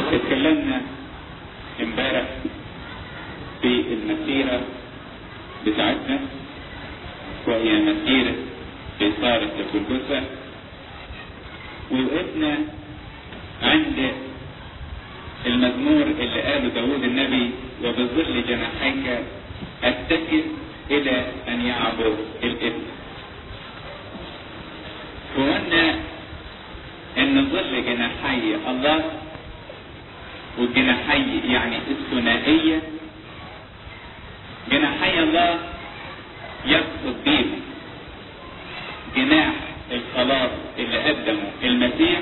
اتكلمنا امبارح في المسيرة بتاعتنا، وهي مسيرة إثارة الجلجثة، ووقفنا عند المزمور اللي قاله داود النبي: وبظل جناحيك أتكل إلى أن يعبر الإبن. وقلنا إن ظل جناحي الله، والجناحي يعني الثنائية. جناحي الله يقصد به جناح الخلاص اللي قدمه المسيح،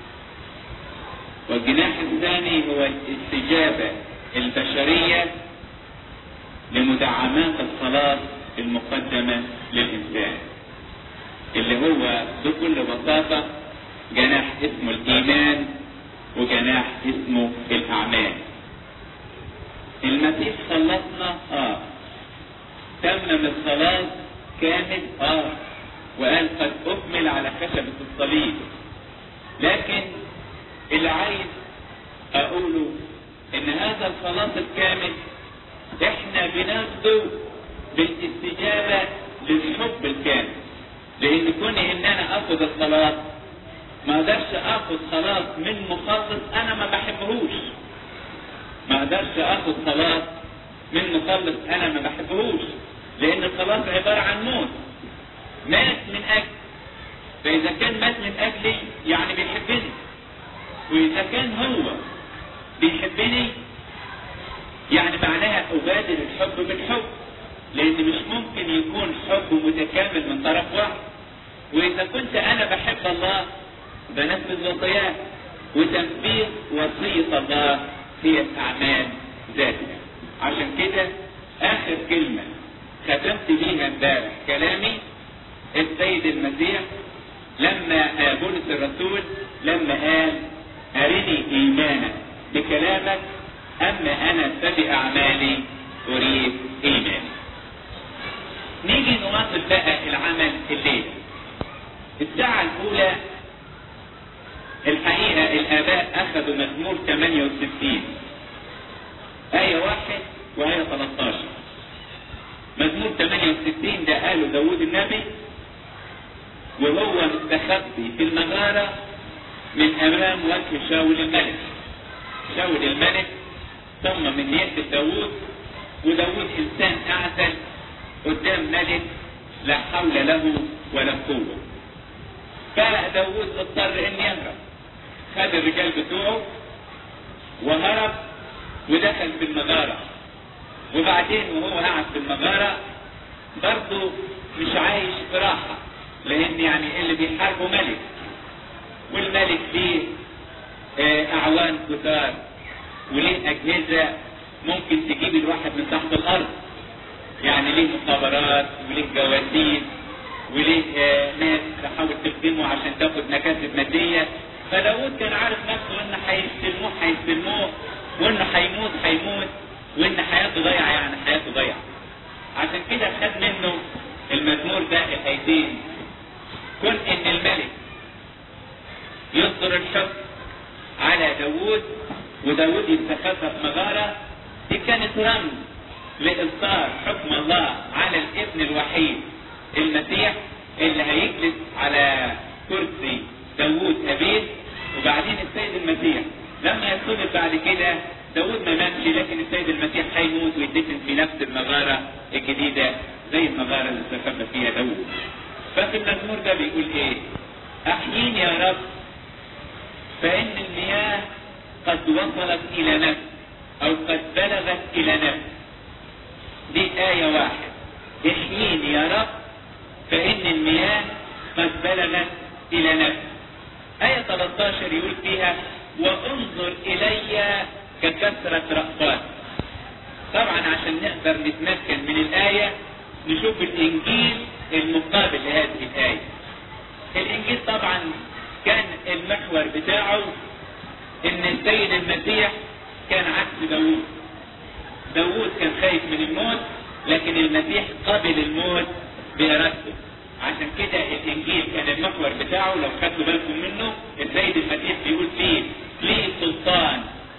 والجناح الثاني هو الاستجابة البشرية لمدعمات الخلاص المقدمة للإنسان، اللي هو بكل بساطة جناح اسمه الإيمان وجناح اسمه الأعمال. المسيح خلصنا تمم الخلاص كامل وقال قد أكمل على خشبة الصليب. لكن اللي عايز أقوله إن هذا الخلاص الكامل إحنا بناخده بالاستجابة للحب الكامل، لأن كوني إن أنا آخد الخلاص ما أقدرش آخد خلاص من مخلص أنا ما بحبهوش. ما أقدرش آخد خلاص من مخلص أنا ما بحبهوش، لأن الخلاص عبارة عن موت، مات من أجل. فإذا كان مات من أجلي يعني بيحبني، وإذا كان هو بيحبني يعني معناها أبادر الحب بالحب، لأن مش ممكن يكون حب متكامل من طرف واحد. وإذا كنت أنا بحب الله بنفذ وصياه، وتنفيذ وصية الله هي الأعمال ذاتها. عشان كده آخر كلمة ختمت بيها امبارح كلامي السيد المسيح لما بولس الرسول لما قال: أرني إيمانك بكلامك، أما أنا فبأعمالي أريد إيماني. نيجي نواصل بقى العمل الليل. الساعة الأولى الحقيقة الآباء أخذوا مزمور 68 آية 1 وآية 13. مزمور 68 ده قاله داود النبي وهو مستخبي في المغارة من أمام وجه شاول الملك. شاول الملك ثم من يد داود، وداود إنسان أعزل قدام ملك لا حول له ولا قوة. فداود اضطر أن يهرب، خد الرجال بتوعه وهرب ودخل في المغارة. وبعدين وهو قاعد في المغارة برضه مش عايش في راحة، لأن يعني اللي بيحاربه ملك، والملك ليه أعوان كتار وليه أجهزة ممكن تجيب الواحد من تحت الأرض، يعني ليه مخابرات وليه جواسيس وليه ناس تحاول تخدمه عشان تاخد مكاسب مادية. فداود كان عارف نفسه إن هيستلموه وإنه هيموت وإن حياته ضيعة، يعني حياته ضيعة. عشان كده خد منه المزمور ده الآيتين: كن إن الملك يصدر الحكم على داود وداود يستخبى في مغارة. دي كانت رمز لإصدار حكم الله على الابن الوحيد المسيح اللي هيجلس على كرسي داود أبيه. وبعدين السيد المسيح لما يصدر بعد كده داود ما ماتش، لكن السيد المسيح هيموت ويدفن في نفس المغارة الجديدة زي المغارة اللي استخبى فيها داود. ففي المزمور ده بيقول ايه؟ احييني يا رب فإن المياه قد وصلت إلى نفس أو قد بلغت إلى نفس. دي آية 1: احييني يا رب فإن المياه قد بلغت إلى نفس. آية 13 يقول فيها: وانظر إلي ككثرة رأفات. طبعا عشان نقدر نتمكن من الآية نشوف الإنجيل المقابل لهذه الآية. الإنجيل طبعا كان المحور بتاعه إن السيد المسيح كان عكس داود. داود كان خايف من الموت، لكن المسيح قبل الموت بإرادته. عشان كده الإنجيل كان المحور بتاعه. لو خدتوا بالكم منه السيد المسيح بيقول فيه: ليه سلطان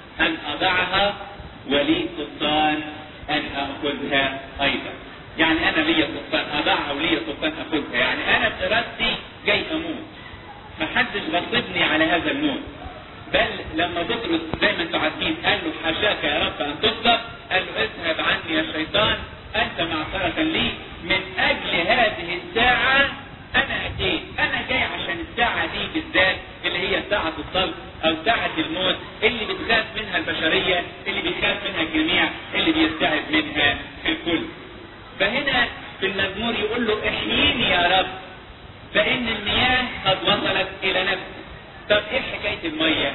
أضعها ولي سلطان أن أخذها أيضا. يعني أنا لي سلطان أضعها ولي سلطان أخذها، يعني أنا بإرادتي جاي أموت، محدش غصبني على هذا الموت. بل لما بطرس زي ما انتم عارفين قال له حاشاك يا رب أن تصلب، قال له اذهب عني يا شيطان أنت معصرة لي، من أجل هذه الساعة أنا أتيت، أنا جاي عشان الساعة دي بالذات اللي هي ساعة الصلب أو ساعة الموت اللي بتخاف منها البشرية، اللي بيخاف منها الجميع، اللي بيستعد منها الكل. فهنا في المزمور يقول له احييني يا رب فإن المياه قد وصلت إلى نفسي. طب إيه حكاية المية؟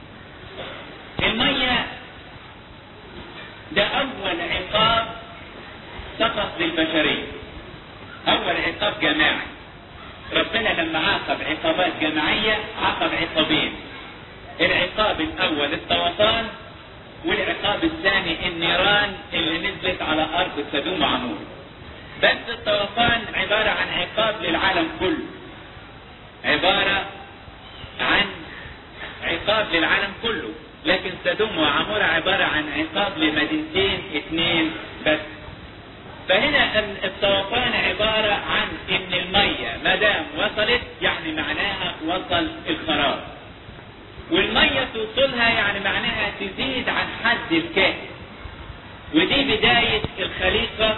المية ده أول عقاب سقط للبشرية، أول عقاب جماعي. ربنا لما عاقب عقابات جماعية عاقب عقابين، العقاب الأول الطوفان، والعقاب الثاني النيران اللي نزلت على أرض سدوم وعمور. بس الطوفان عبارة عن عقاب للعالم كله، عبارة عن عقاب للعالم كله، لكن سدوم وعمور عبارة عن عقاب لمدينتين اتنين بس. فهنا الطوفان عبارة عن ان المية مدام وصلت يعني معناها وصل الخراب، والمية توصلها يعني معناها تزيد عن حد الكافي. ودي بداية الخليقة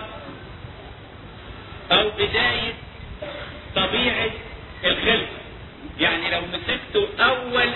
او بداية طبيعة الخلقة. يعني لو مسكتوا اول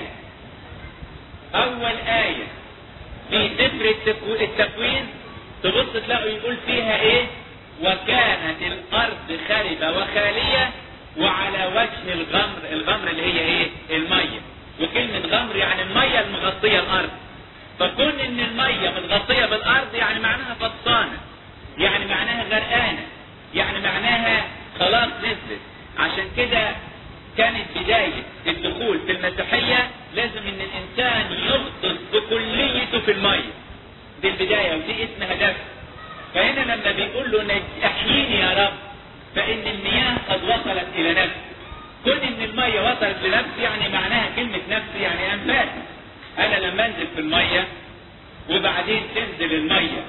آية في سفر التكوين تبص تلاقوا يقول فيها ايه؟ وكانت الارض خربة وخالية وعلى وجه الغمر اللي هي ايه؟ المية. وكلمة غمر يعني المية المغطية الارض. فكون ان المية متغطية بالارض يعني معناها فطانة، يعني معناها غرقانة، يعني معناها خلاص نزلت. عشان كده كانت بداية الدخول في المسيحية لازم ان الانسان يغطس بكليته في المية، دي البداية ودي اسمها دفن. فهنا لما بيقول له احييني يا رب فإن المياه قد وصلت إلى نفسي، كون إن المية وصلت لنفسي يعني معناها كلمة نفسي يعني أنفاسي. أنا لما أنزل في المية وبعدين تنزل المية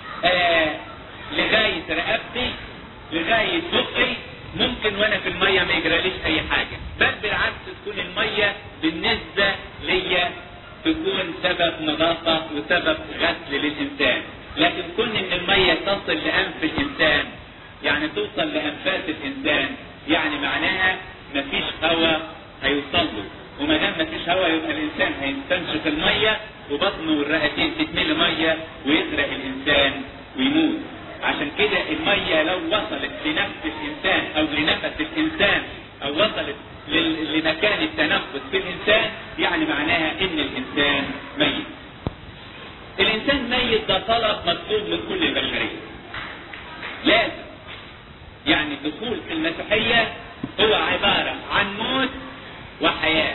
لغاية رقبتي لغاية بقي، ممكن وأنا في المية ما يجراليش أي حاجة، بل بالعكس تكون المية بالنسبة ليا تكون سبب نظافة وسبب غسل للإنسان. لكن كون ان المية تصل لأنف الإنسان يعني توصل لأنفاس الإنسان يعني معناها مفيش هواء هيوصل له، وما دام مفيش هواء يبقى الإنسان هيستنشق المية وبطنه والرئتين تتملي مية ويغرق الإنسان ويموت. عشان كده المية لو وصلت لنفس الإنسان أو لنفس الإنسان أو وصلت لمكان التنفس في الإنسان يعني معناها إن الإنسان ميت. الإنسان ميت ده طلب مطلوب من كل البشرية، لازم يعني الدخول في المسيحية هو عبارة عن موت وحياة.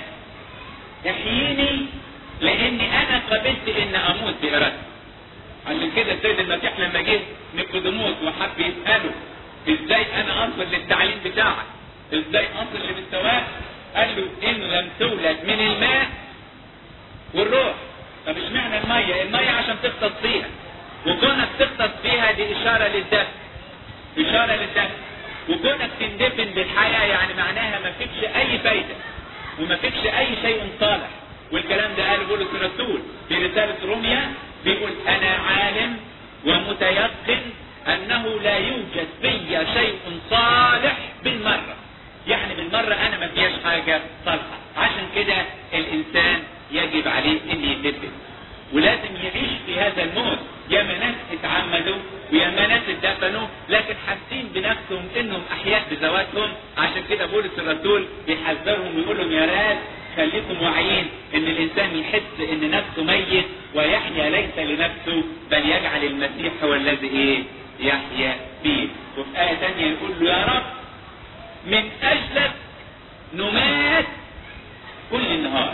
يحييني لأني أنا قبلت إن أموت بإرادتي. عشان كده السيد المسيح لما جه نيقوديموس وحب يسأله إزاي أنا أصل للتعليم بتاعك، إزاي أصل لمستواك، قال له إن لم تولد من الماء والروح. طب اشمعنى المية؟ المية عشان تغطس فيها، وكونك تغطس فيها دي إشارة للدفن، إشارة للدفن. وكونك تندفن بالحياة يعني معناها ما فيكش أي فايدة وما فيكش أي شيء صالح. والكلام ده قاله بولس الرسول في رسالة روميا، بيقول أنا عالم ومتيقن أنه لا يوجد في شيء صالح بالمرة، يعني بالمرة أنا ما فيهاش حاجة صالحة. عشان كده الإنسان يجب عليه أن يدفن ولازم يعيش في هذا الموت. يا ناس اتعمدوا ويا ناس اتدفنوا لكن حاسين بنفسهم انهم احياء بذواتهم. عشان كده بولس الرسول بيحذرهم ويقول لهم يا ناس خليكم واعيين ان الانسان يحس ان نفسه ميت ويحيا ليس لنفسه بل يجعل المسيح هو الذي يحيا فيه. وفي آية ثانية يقول له يا رب من اجلك نمات كل النهار،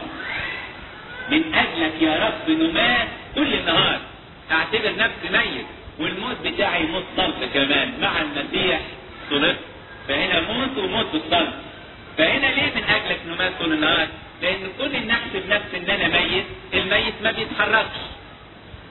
من اجلك يا رب نمات كل النهار. اعتبر نفسي ميت والموت بتاعي موت صلب كمان، مع المسيح صلبت. فهنا موت وموت بالصلب. فهنا ليه من اجلك نمات كل النهار؟ لان كل النحس بنفس ان انا ميت، الميت ما بيتحركش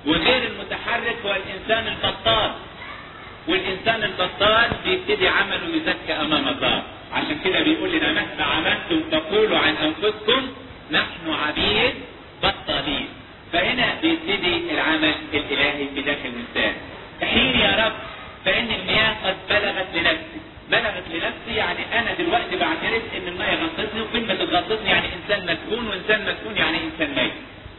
وغير المتحرك هو الإنسان البطال، والإنسان البطال بيبتدي عمله يزكى أمام الله. عشان كده بيقول لنا مهما عملتم تقولوا عن أنفسكم نحن عبيد بطالين. فهنا بيبتدي العمل الإلهي في داخل الإنسان. احيني يا رب فإن المياه قد بلغت لنفسي. بلغت لنفسي يعني أنا دلوقتي بعترف إن المياه غطتني، وكلمة تغطتني يعني إنسان مسكون، وإنسان مسكون يعني إنسان ميت.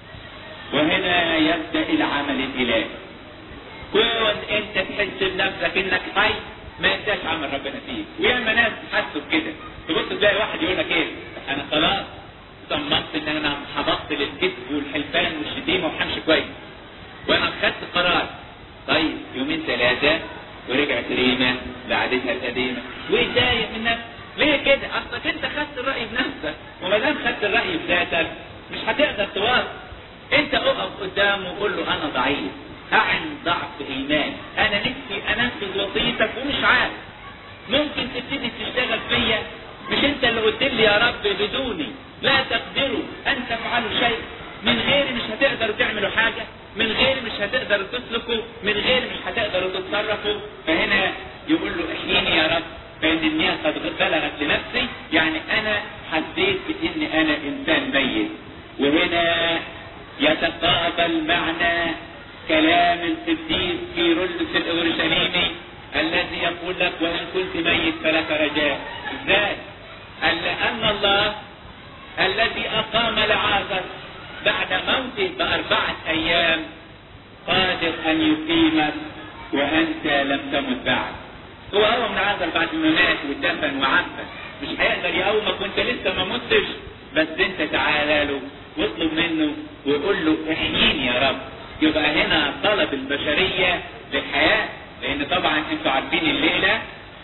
وهنا يبدأ العمل الإلهي. كون أنت تحس بنفسك إنك حي ما يبدأش عمل ربنا فيك. وياما ناس حسوا بكده، تبص تلاقي واحد يقول لك إيه؟ أنا خلاص صممت إن أنا حبطت للكذب والحلفان والشتيمة وحمشي كويس. وأنا خدت قرار. طيب يومين ثلاثة ورجعت ريمة لعادتها القديمة ويتضايق من نفسك. ليه كده؟ أصلك أنت خدت الرأي بنفسك، وما دام خدت الرأي بذاتك مش هتقدر تواصل. أنت أقف قدامه وقول له أنا ضعيف، أعن ضعف إيمان، أنا نفسي أنفذ وصيتك ومش عارف. ممكن تبتدي تشتغل فيا، مش أنت اللي قلت لي يا رب بدوني لا تقدروا أن تفعلوا شيء؟ من غيري مش هتقدروا تعملوا حاجة، من غيري مش هتقدروا تسلكوا، من غيري مش هتقدروا تتصرفوا. فهنا يقول له احييني يا رب فإن المياه قد بلغت لنفسي، يعني أنا حسيت بإن أنا إنسان ميت. وهنا يتقابل معنى كلام القديس كيرلس الأورشليمي الذي يقول لك وإن كنت ميت فلك رجاء. ازاي؟ قال لأن الله الذي أقام لعازر بعد موته ب4 أيام قادر أن يقيمك وأنت لم تمت بعد. هو قوم لعازر بعد ما مات ودفن وعفن، مش هيقدر يقومك وانت لسه ما متش، بس انت تعالى له واطلب منه وقول له احييني يا رب. يبقى هنا طلب البشرية للحياة، لأن طبعا انتوا عارفين الليلة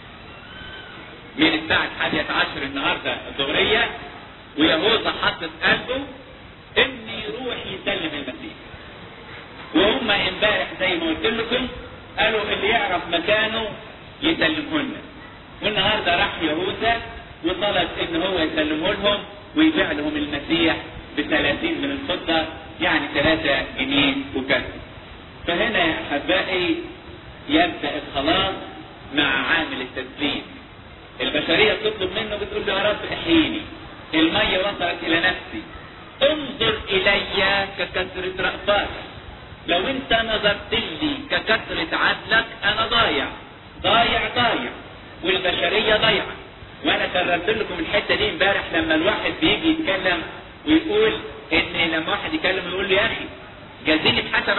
من الساعة 11 النهاردة الظهرية ويهوذا حط في قلبه ان يروح يسلم المسيح. وهم امبارح زي ما قلت لكم قالوا اللي يعرف مكانه يسلمه لنا. والنهارده راح يهوذا وطلب ان هو يسلمه لهم ويبيع لهم المسيح ب30 من الفضة، يعني 3 جنيه وكسر. فهنا يا احبائي يبدأ الخلاص مع عامل التسليم. البشرية بتطلب منه بتقول له يا رب احييني، المية وصلت الى نفسي، انظر الي ككثرة رأفاتك. لو انت نظرت لي ككثرة عدلك انا ضايع والبشرية ضايعة. وانا كررت لكم الحتة دي امبارح لما الواحد بيجي يتكلم ويقول ان لما واحد يكلم يقول له يا اخي جازيني بحسب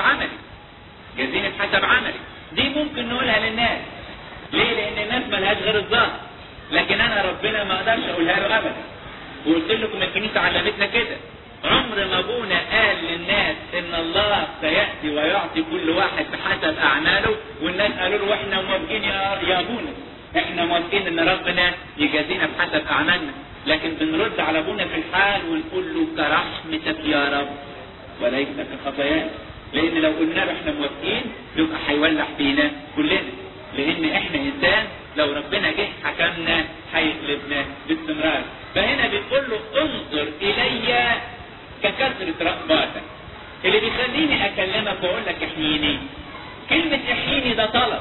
عملي. دي ممكن نقولها للناس. ليه؟ لان الناس ملهاش غير الظاهر، لكن انا ربنا ما اقدرش اقولها له ابدا. وقلت لكم الكنيسة علمتنا كده، عمر ما ابونا قال للناس ان الله سيأتي ويعطي كل واحد بحسب اعماله، والناس قالوا له واحنا موافقين يا ابونا، احنا موافقين ان ربنا يجازينا بحسب اعمالنا. لكن بنرد على ابونا في الحال ونقول له كرحمتك يا رب وليس كخطايانا. لان لو قلنا له احنا موافقين يبقى هيولع فينا كلنا، لان احنا انسان لو ربنا جه حكمنا هيغلبنا باستمرار. فهنا بيقول له انظر الي ككثرة رأفاتك. اللي بيخليني اكلمك واقول لك احييني، كلمة احييني ده طلب،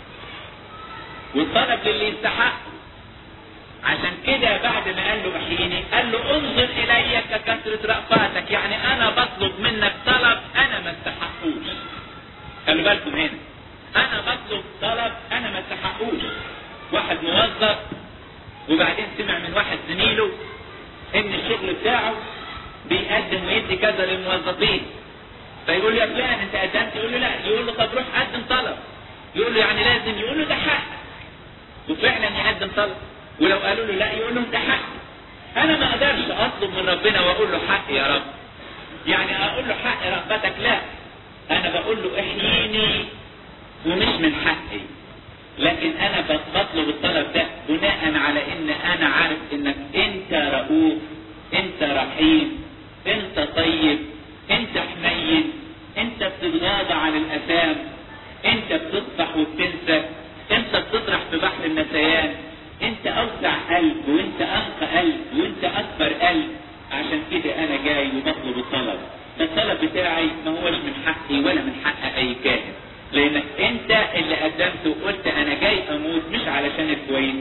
والطلب للي يستحق. عشان كده بعد ما قال له احييني قال له انظر الي ككثرة رأفاتك، يعني انا بطلب منك طلب انا ما استحقوش. خلوا بالكم هنا، انا بطلب طلب انا ما استحقوش. واحد موظف وبعدين سمع من واحد زميله ان الشغل بتاعه بيقدم ويدي كذا للموظفين، فيقول له يا فلان انت قدمت؟ يقول له لا. يقول له طب روح قدم طلب. يقول له يعني لازم؟ يقول له ده حق. وفعلا يقدم طلب، ولو قالوا له لا يقول لهم ده حق. انا ما اقدرش اطلب من ربنا واقول له حق يا رب، يعني اقول له حق رغبتك، لا، انا بقول له احييني ومش من حقي، لكن انا بطلب الطلب ده بناء على ان انا عارف انك انت رؤوف، انت رحيم، انت طيب، انت حنين، انت بتتغاضى عن الاثام، انت بتصفح وبتنسى، انت بتطرح في بحر النسيان، انت اوسع قلب وانت انقى قلب وانت اكبر قلب. عشان كده انا جاي وبطلب الطلب. الطلب بتاعي ما هوش من حقي ولا من حق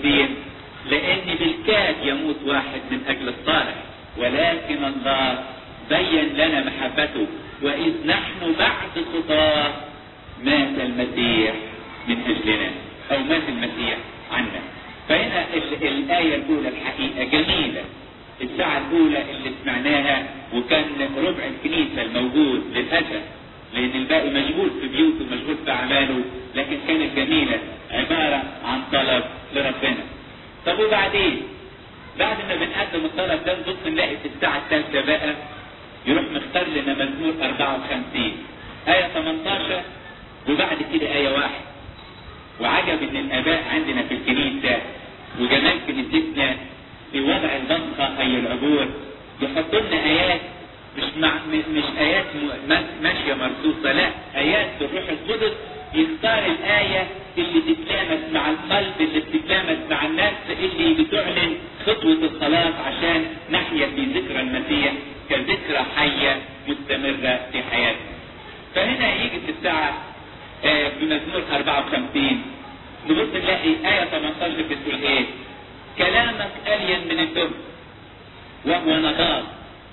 كثير، لأن بالكاد يموت واحد من أجل الصالح، ولكن الله بين لنا محبته، وإذ نحن بعد خطاه مات المسيح من أجلنا، أو مات المسيح عنا. فهنا الآية الأولى الحقيقة جميلة، الساعة الأولى اللي سمعناها، وكان ربع الكنيسة الموجود للأسف، لأن الباقي مشغول في بيوته ومشغول في أعماله، لكن كانت جميلة، عبارة عن طلب لربنا. طب وبعدين بعد ما بنقدم الطلب ده نبص نلاقي في الساعة الثالثة بقى يروح مختار لنا مزمور 54 آية 18 وبعد كده آية 1. وعجب ان الآباء عندنا في الكنيسة وجمال كنيستنا في وضع البصقة أي العبور يحطوا لنا آيات مش آيات ماشية مرصوصة، لا، آيات بالروح القدس. يختار الآية اللي تتلامس مع القلب، اللي بتتلامس مع النفس، اللي بتعلن خطوة الخلاص عشان نحيا في ذكرى المسيح كذكرى حية مستمرة في حياتنا. فهنا يجي في الساعة في مزمور 54 نبص نلاقي آية 18 بتقول إيه؟ كلامك ألين من الدم وهو نضال.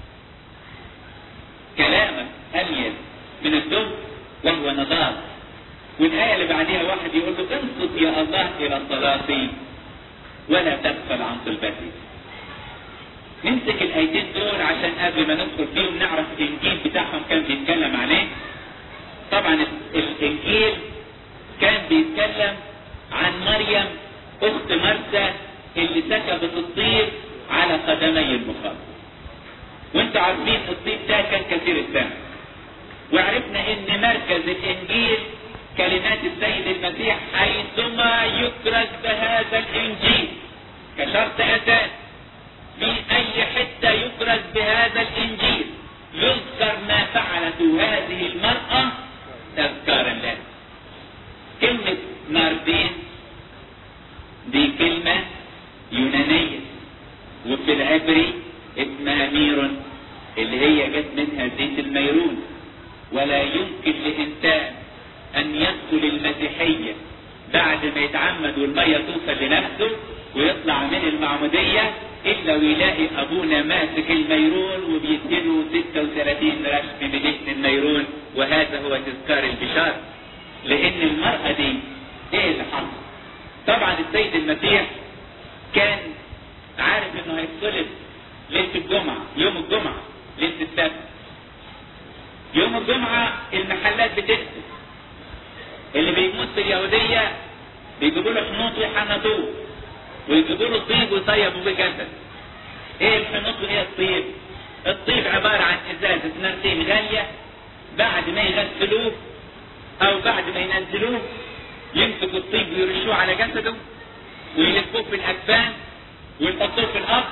كلامك ألين من الدم وهو نضال. والآية اللي بعديها واحد يقول له انصت يا الله إلى صلاتي ولا تغفل عن طلبتي. نمسك الآيتين دول عشان قبل ما ندخل فيهم نعرف الإنجيل بتاعهم كان بيتكلم عليه. طبعا الإنجيل كان بيتكلم عن مريم أخت مرثا اللي سكبت الطيب على قدمي المخاطب. وانتوا عارفين الطيب ده كان كثير الثمن، وعرفنا ان مركز الإنجيل كلمات السيد المسيح حيثما يكرز بهذا الإنجيل كشرط أساس. في أي حتة يكرز بهذا الإنجيل يذكر ما فعلته هذه المرأة تذكارا لها. كلمة ناردين دي كلمة يونانية، وفي العبري اسمها ميرون اللي هي جت منها زيت الميرون. ولا يمكن لإنسان أن يدخل المسيحية بعد ما يتعمد والمية توصل لنفسه ويطلع من المعمودية إلا ويلاقي أبونا ماسك الميرون وبيديله 36 رشم بدهن الميرون، وهذا هو تذكار البشارة. لأن المرأة دي إيه اللي حصل؟ طبعا السيد المسيح كان عارف إنه هيتصلب ليلة الجمعة، يوم الجمعة، ليلة السبت. يوم الجمعة المحلات بتقفل، اللي بيموت في اليهودية بيجيبوا له حنوط ويحنطوه ويجيبوا له طيب ويطيبوا بيه جسد. ايه الحنوط وايه الطيب؟ الطيب عبارة عن ازازة نرتين غالية، بعد ما يغسلوه او بعد ما ينزلوه يمسكوا الطيب ويرشوه على جسده ويلفوه في الاكفان ويحطوه في الارض،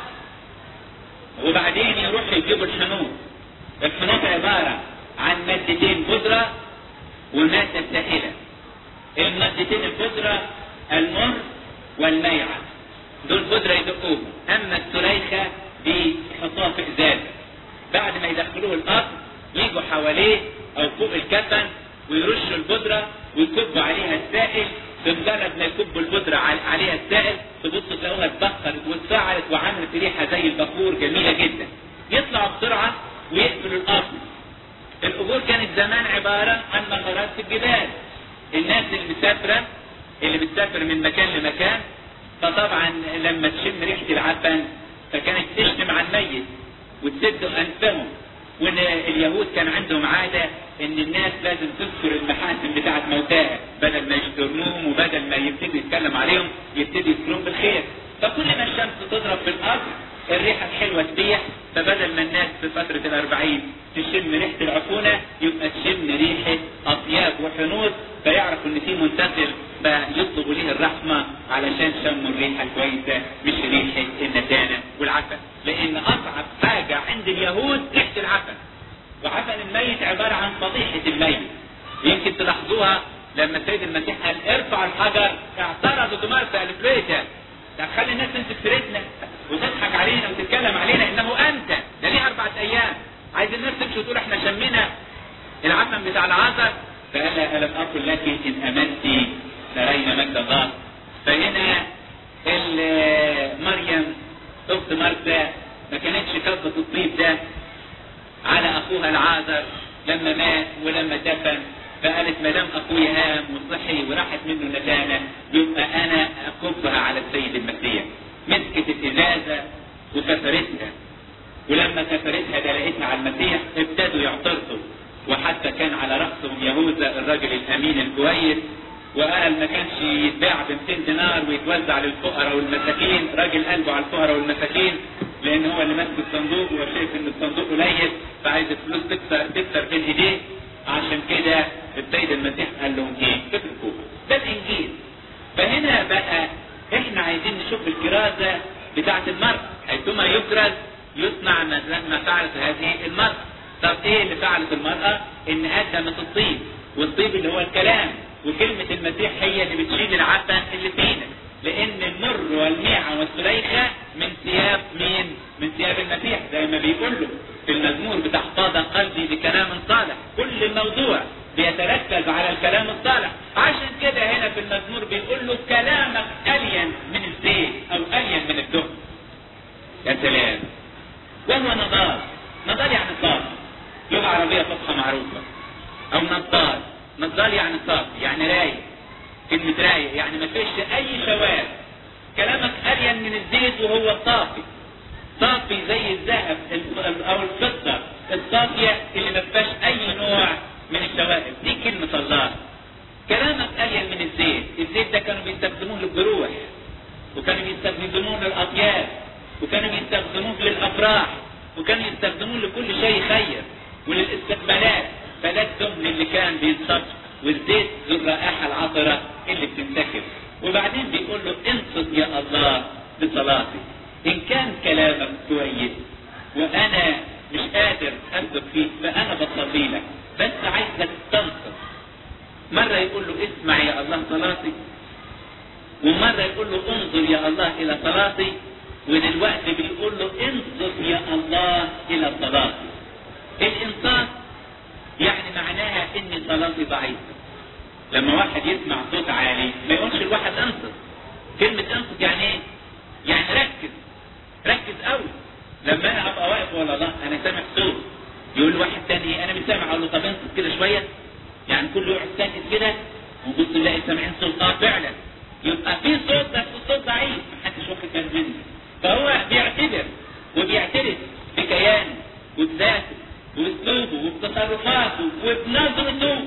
وبعدين يروحوا يجيبوا الحنوط. الحنوط عبارة عن مادتين بودرة ومادة سائلة. المادتين البودرة المر والميعة، دول بودرة يدقوهم، اما السليخة دي يحطوها في ازازة. بعد ما يدخلوه الارض يجوا حواليه او فوق الكفن ويرشوا البودرة ويكبوا عليها السائل. بمجرد ما يكبوا البودرة عليها السائل تبص تلاقوها اتبخرت واتفعلت وعملت ريحة زي البخور جميلة جدا. يطلعوا بسرعة ويقفلوا الارض. القبور كانت زمان عبارة عن مغارات في الجبال. الناس اللي بتسافر من مكان لمكان، فطبعا لما تشم ريحة العفن فكانت تشتم على الميت وتسد انفهم. وان اليهود كان عندهم عادة ان الناس لازم تذكر المحاسن بتاعت موتاها، بدل ما يشتموهم وبدل ما يبتدي يتكلم عليهم يبتدي يذكرهم بالخير. فكل ما الشمس تضرب في الارض الريحة الحلوة تبيح، فبدل ما الناس في فترة 40 تشم ريحة العفونة يبقى تشم ريحة أطياب وحنوط، فيعرفوا ان في منتقل فيطلبوا ليه الرحمة علشان شموا الريحة الكويسة مش ريحة النتانة والعفن. لان اصعب حاجة عند اليهود ريحة العفن، وعفن الميت عبارة عن فضيحة الميت. يمكن تلاحظوها لما السيد المسيح قال ارفع الحجر، اعترضوا مرثا قالت له ايه ده تخلي الناس تمسك سيرتنا وتضحك علينا وتتكلم علينا انه انت ده ليه 4 ايام عايز الناس تمشي وتقول احنا شمينا العفن بتاع العذر. فقال الم اقل لك ان امنتي ترين مجد الله. فهنا مريم اخت مرثا ما كانتش كبت الطيب ده على اخوها العازر لما مات ولما دفن، فقالت ما دام اخويا قام وصحي وراحت منه ندانه يبقى انا اكبها على السيد المسيح. مسكت الازازه وكسرتها، ولما كسرتها دلقتها على المسيح ابتدوا يعترضوا، وحتى كان على راسهم يهوذا الراجل الامين الكويس، وقال ما كانش يتباع ب 200 دينار ويتوزع للفقراء والمساكين، راجل قلبه على الفقراء والمساكين لان هو اللي ماسك الصندوق وشايف ان الصندوق قليل فعايز الفلوس تكسر بين ايديه. عشان كده السيد المسيح قال لهم ايه؟ اتركوه. ده الانجيل. فهنا بقى احنا عايزين نشوف الكرازه بتاعت المرأة، حيثما يكرز يصنع ما فعلت هذه المرأة. طب ايه اللي فعلت المرأة؟ ان قدمت الطيب، والطيب اللي هو الكلام، وكلمة المسيح هي اللي بتشيل العفن اللي فينا، لان المر والميعة والسليخة من ثياب مين؟ من ثياب المسيح، زي ما بيقول له في المزمور بتاع فاض قلبي بكلام صالح. كل الموضوع بيتركز على الكلام الصالح، عشان كده هنا في المزمور بيقول له كلامك ألين من الزيت او ألين من الدهن. يا سلام. وهو نضال. نضال يعني صافي، لغة عربية فصحى معروفة. او نضال. نضال يعني صافي، يعني رايق. كلمة رايق يعني ما فيش اي شواذ. كلامك ألين من الزيت وهو صافي. صافي زي الذهب او الفضة الصافية اللي ما فيهاش اي نوع من الشوائب. دي كلمة الله. كلامك ألين من الزيت. الزيت ده كانوا بيستخدموه للجروح، وكانوا بيستخدموه للأطياب، وكانوا بيستخدموه للأفراح، وكانوا يستخدموه لكل شيء خير وللاستقبالات. فده الدهن اللي كان بيتصب، والزيت ذو الرائحة العطرة اللي بتنتكب. وبعدين بيقول له انصت يا الله بصلاتي. إن كان كلامك كويس وأنا مش قادر أثق فيك فأنا بصلي لك، بس عايزك تنصت. مرة يقول له اسمع يا الله صلاتي، ومرة يقول له انظر يا الله إلى صلاتي، ودلوقتي بيقول له انظر يا الله إلى صلاتي. الإنصات يعني معناها إن صلاتي ضعيفة. لما واحد يسمع صوت عالي ما يقولش الواحد انصت. كلمة انصت يعني ايه؟ يعني ركز قوي. لما انا ابقى واقف ولا لا انا سامع صوت، يقول واحد تاني انا مش سامع، اقول له طب انصت كده شويه. يعني كله يقعد ساكت كده ونبص نلاقي سامعين صوت فعلا، يبقى في صوت بس الصوت ضعيف محدش واخد باله منه. فهو بيعتبر وبيعترف بكيانه وبذاته وباسلوبه وبتصرفاته وبنظرته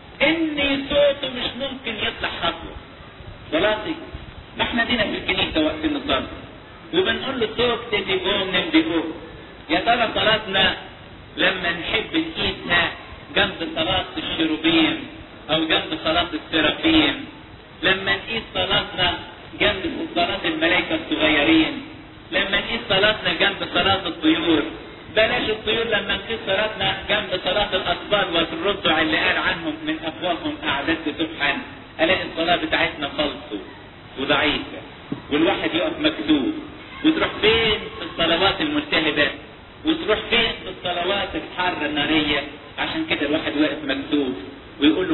ان صوته مش ممكن يطلع خطوه. صلاتي ما احنا دينا في الكنيسه وقت النصارى وبنقول له توك تديجون نمديجون. يا ترى صلاتنا لما نحب نقيسها جنب صلاة الشروبين او جنب صلاة السرافين، لما نقيس صلاتنا جنب صلاة الملائكة الصغيرين، لما نقيس صلاتنا جنب صلاة الطيور، بلاش الطيور، لما نقيس صلاتنا جنب صلاة الأطفال والرضع اللي قال عنهم من أفواههم أعددت سبحان، ألاقي الصلاة بتاعتنا خلصوا وضعيفة، والواحد يقف مكتوب. وتروح فين في الصلوات الملتهبة، وتروح فين في الصلوات الحارة النارية. عشان كده الواحد واقف مكتوب ويقول له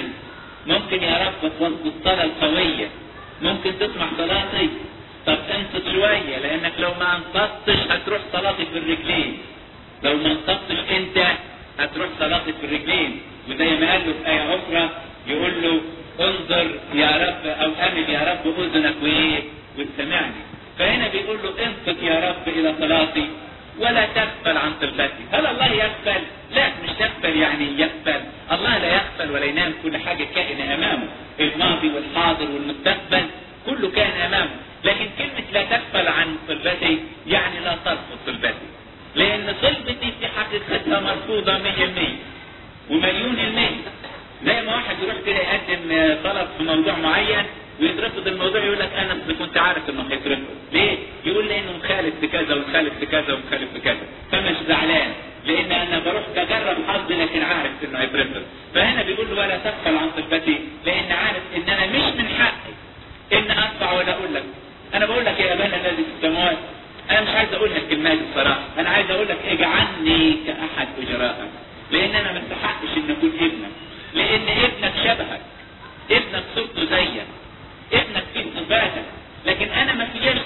ممكن يا رب في وسط الصلاة القوية ممكن تسمع صلاتي. طب انصت شوية، لانك لو ما انصتش هتروح صلاتي في الرجلين. لو ما انصتش انت هتروح صلاتي في الرجلين. وزي ما قال له في آية أخرى يقول له انظر يا رب او امل يا رب اذنك وايه وتسمعني. فهنا بيقول له انصت يا رب الى صلاتي ولا تغفل عن طلبتي. هل الله يغفل؟ لا، مش يغفل يعني يغفل. الله لا يغفل ولا ينام، كل حاجة كائنة امامه، الماضي والحاضر والمستقبل كله كائن امامه. لكن كلمة لا تغفل عن طلبتي يعني لا ترفض طلبتي، لان طلبتي في حقيقتها مرفوضة 100% ومليون المية. زي ما واحد يروح كده يقدم طلب في موضوع معين ويترفض الموضوع، يقول لك انا كنت عارف انه هيترفض. ليه؟ يقول لي انه مخالف بكذا ومخالف بكذا ومخالف بكذا، فمش زعلان لان انا بروح تجرب حظي لكن عارف انه هيترفض. فهنا بيقول له ولا تغفل عن طلبتي، لان عارف ان انا مش من حقي ان ادفع ولا اقول لك. انا بقول لك يا ابانا الذي في السماوات، انا مش عايز اقول لك الكلمات بصراحه، انا عايز اقول لك اجعلني كاحد اجرائك، لان انا ما استحقش ان اكون ابنك، لان ابنك شبهك، ابنك صورته زيك، ابنك فيه صفاتك، لكن انا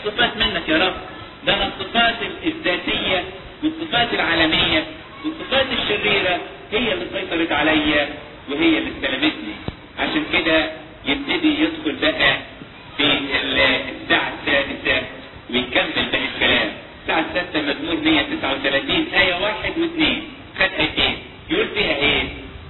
صفات منك يا رب، ده انا الصفات الذاتيه والصفات العالميه والصفات الشريره هي اللي سيطرت عليا وهي اللي استلمتني. عشان كده يبتدي يدخل بقى في الساعه السادسه ويكمل باقي الكلام. الساعه السادسه مزمور 139 ايه 1 و2، خد ايتين يقول فيها ايه؟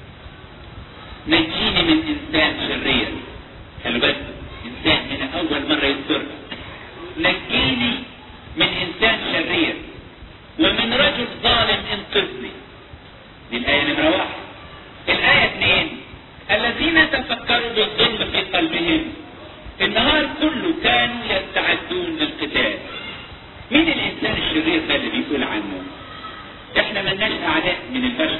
نجيني من انسان شرير. خلوا بالكم انسان هنا اول مره يذكرها. نجيني من انسان شرير ومن رجل ظالم انقذني. دي الايه نمره 1. الايه 2 الذين تفكروا بالظلم في قلبهم النهار كله كانوا يستعدون للقتال. مين الانسان الشرير ده اللي بيقول عنه؟ احنا ملناش اعداء من البشر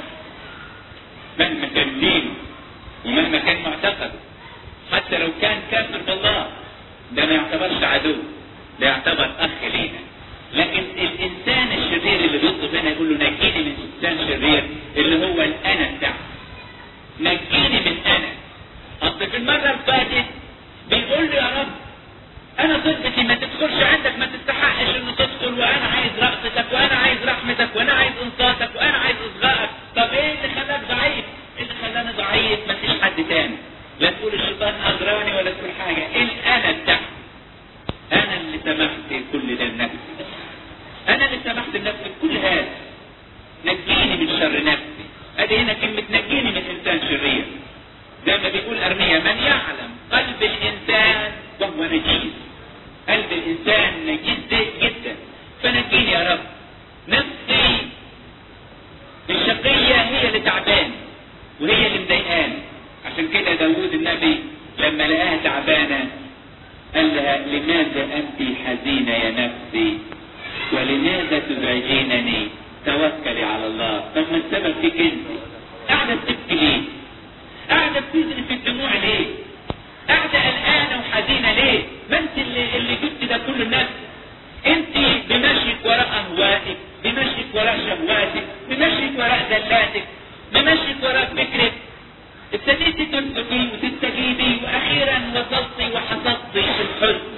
مهما كان دينه ومهما كان معتقده، حتى لو كان كافر بالله ده ما يعتبرش عدو، ده يعتبر اخ لينا. لكن الانسان الشرير اللي بيطلب هنا يقول له نجيني من انسان شرير اللي هو الانا بتاعه. نجيني من انا. اصل في المره اللي فاتت بيقول له يا رب انا صدقتي ما تدخلش عندك، ما تستحقش انه تدخل، وانا عايز رأفتك وانا عايز رحمتك وانا عايز انصاتك وانا عايز اصغائك. طب ايه اللي خلاك ضعيف؟ اللي خلاني ضعيف ما فيش حد تاني، لا تقول الشيطان اغراني ولا تقول حاجه، الانا بتاعتي. انا اللي سمحت كل ده لنفسي، انا اللي سمحت لنفسي كل هذا. نجيني من شر نفسي. ادي هنا كلمه نجيني من انسان شرير. زي ما بيقول ارميا من يعلم قلب الانسان وهو نجيس. قلب الانسان نجيس جدا، فنجيني يا رب. نفسي الشقيه هي اللي تعبانه وهي اللي مضايقاني. عشان كده داوود النبي لما لقاها تعبانه قال لها لماذا انت حزينه يا نفسي ولماذا تزعجينني؟ توكلي على الله. طب ما السبب فيك انت. قاعده تبكي ليه؟ قاعده بتزري في الدموع ليه؟ قاعده قلقانه وحزينه ليه؟ ما انت اللي جبت ده كله لنفسك. انت بمشيك وراء اهوائك، بمشيك وراء شهواتك، بمشيك وراء ذلاتك، بمشيك وراء فكرك، ابتديتي تنفقي وتستجيبي واخيرا وصلتي وحصلتي في الحزن.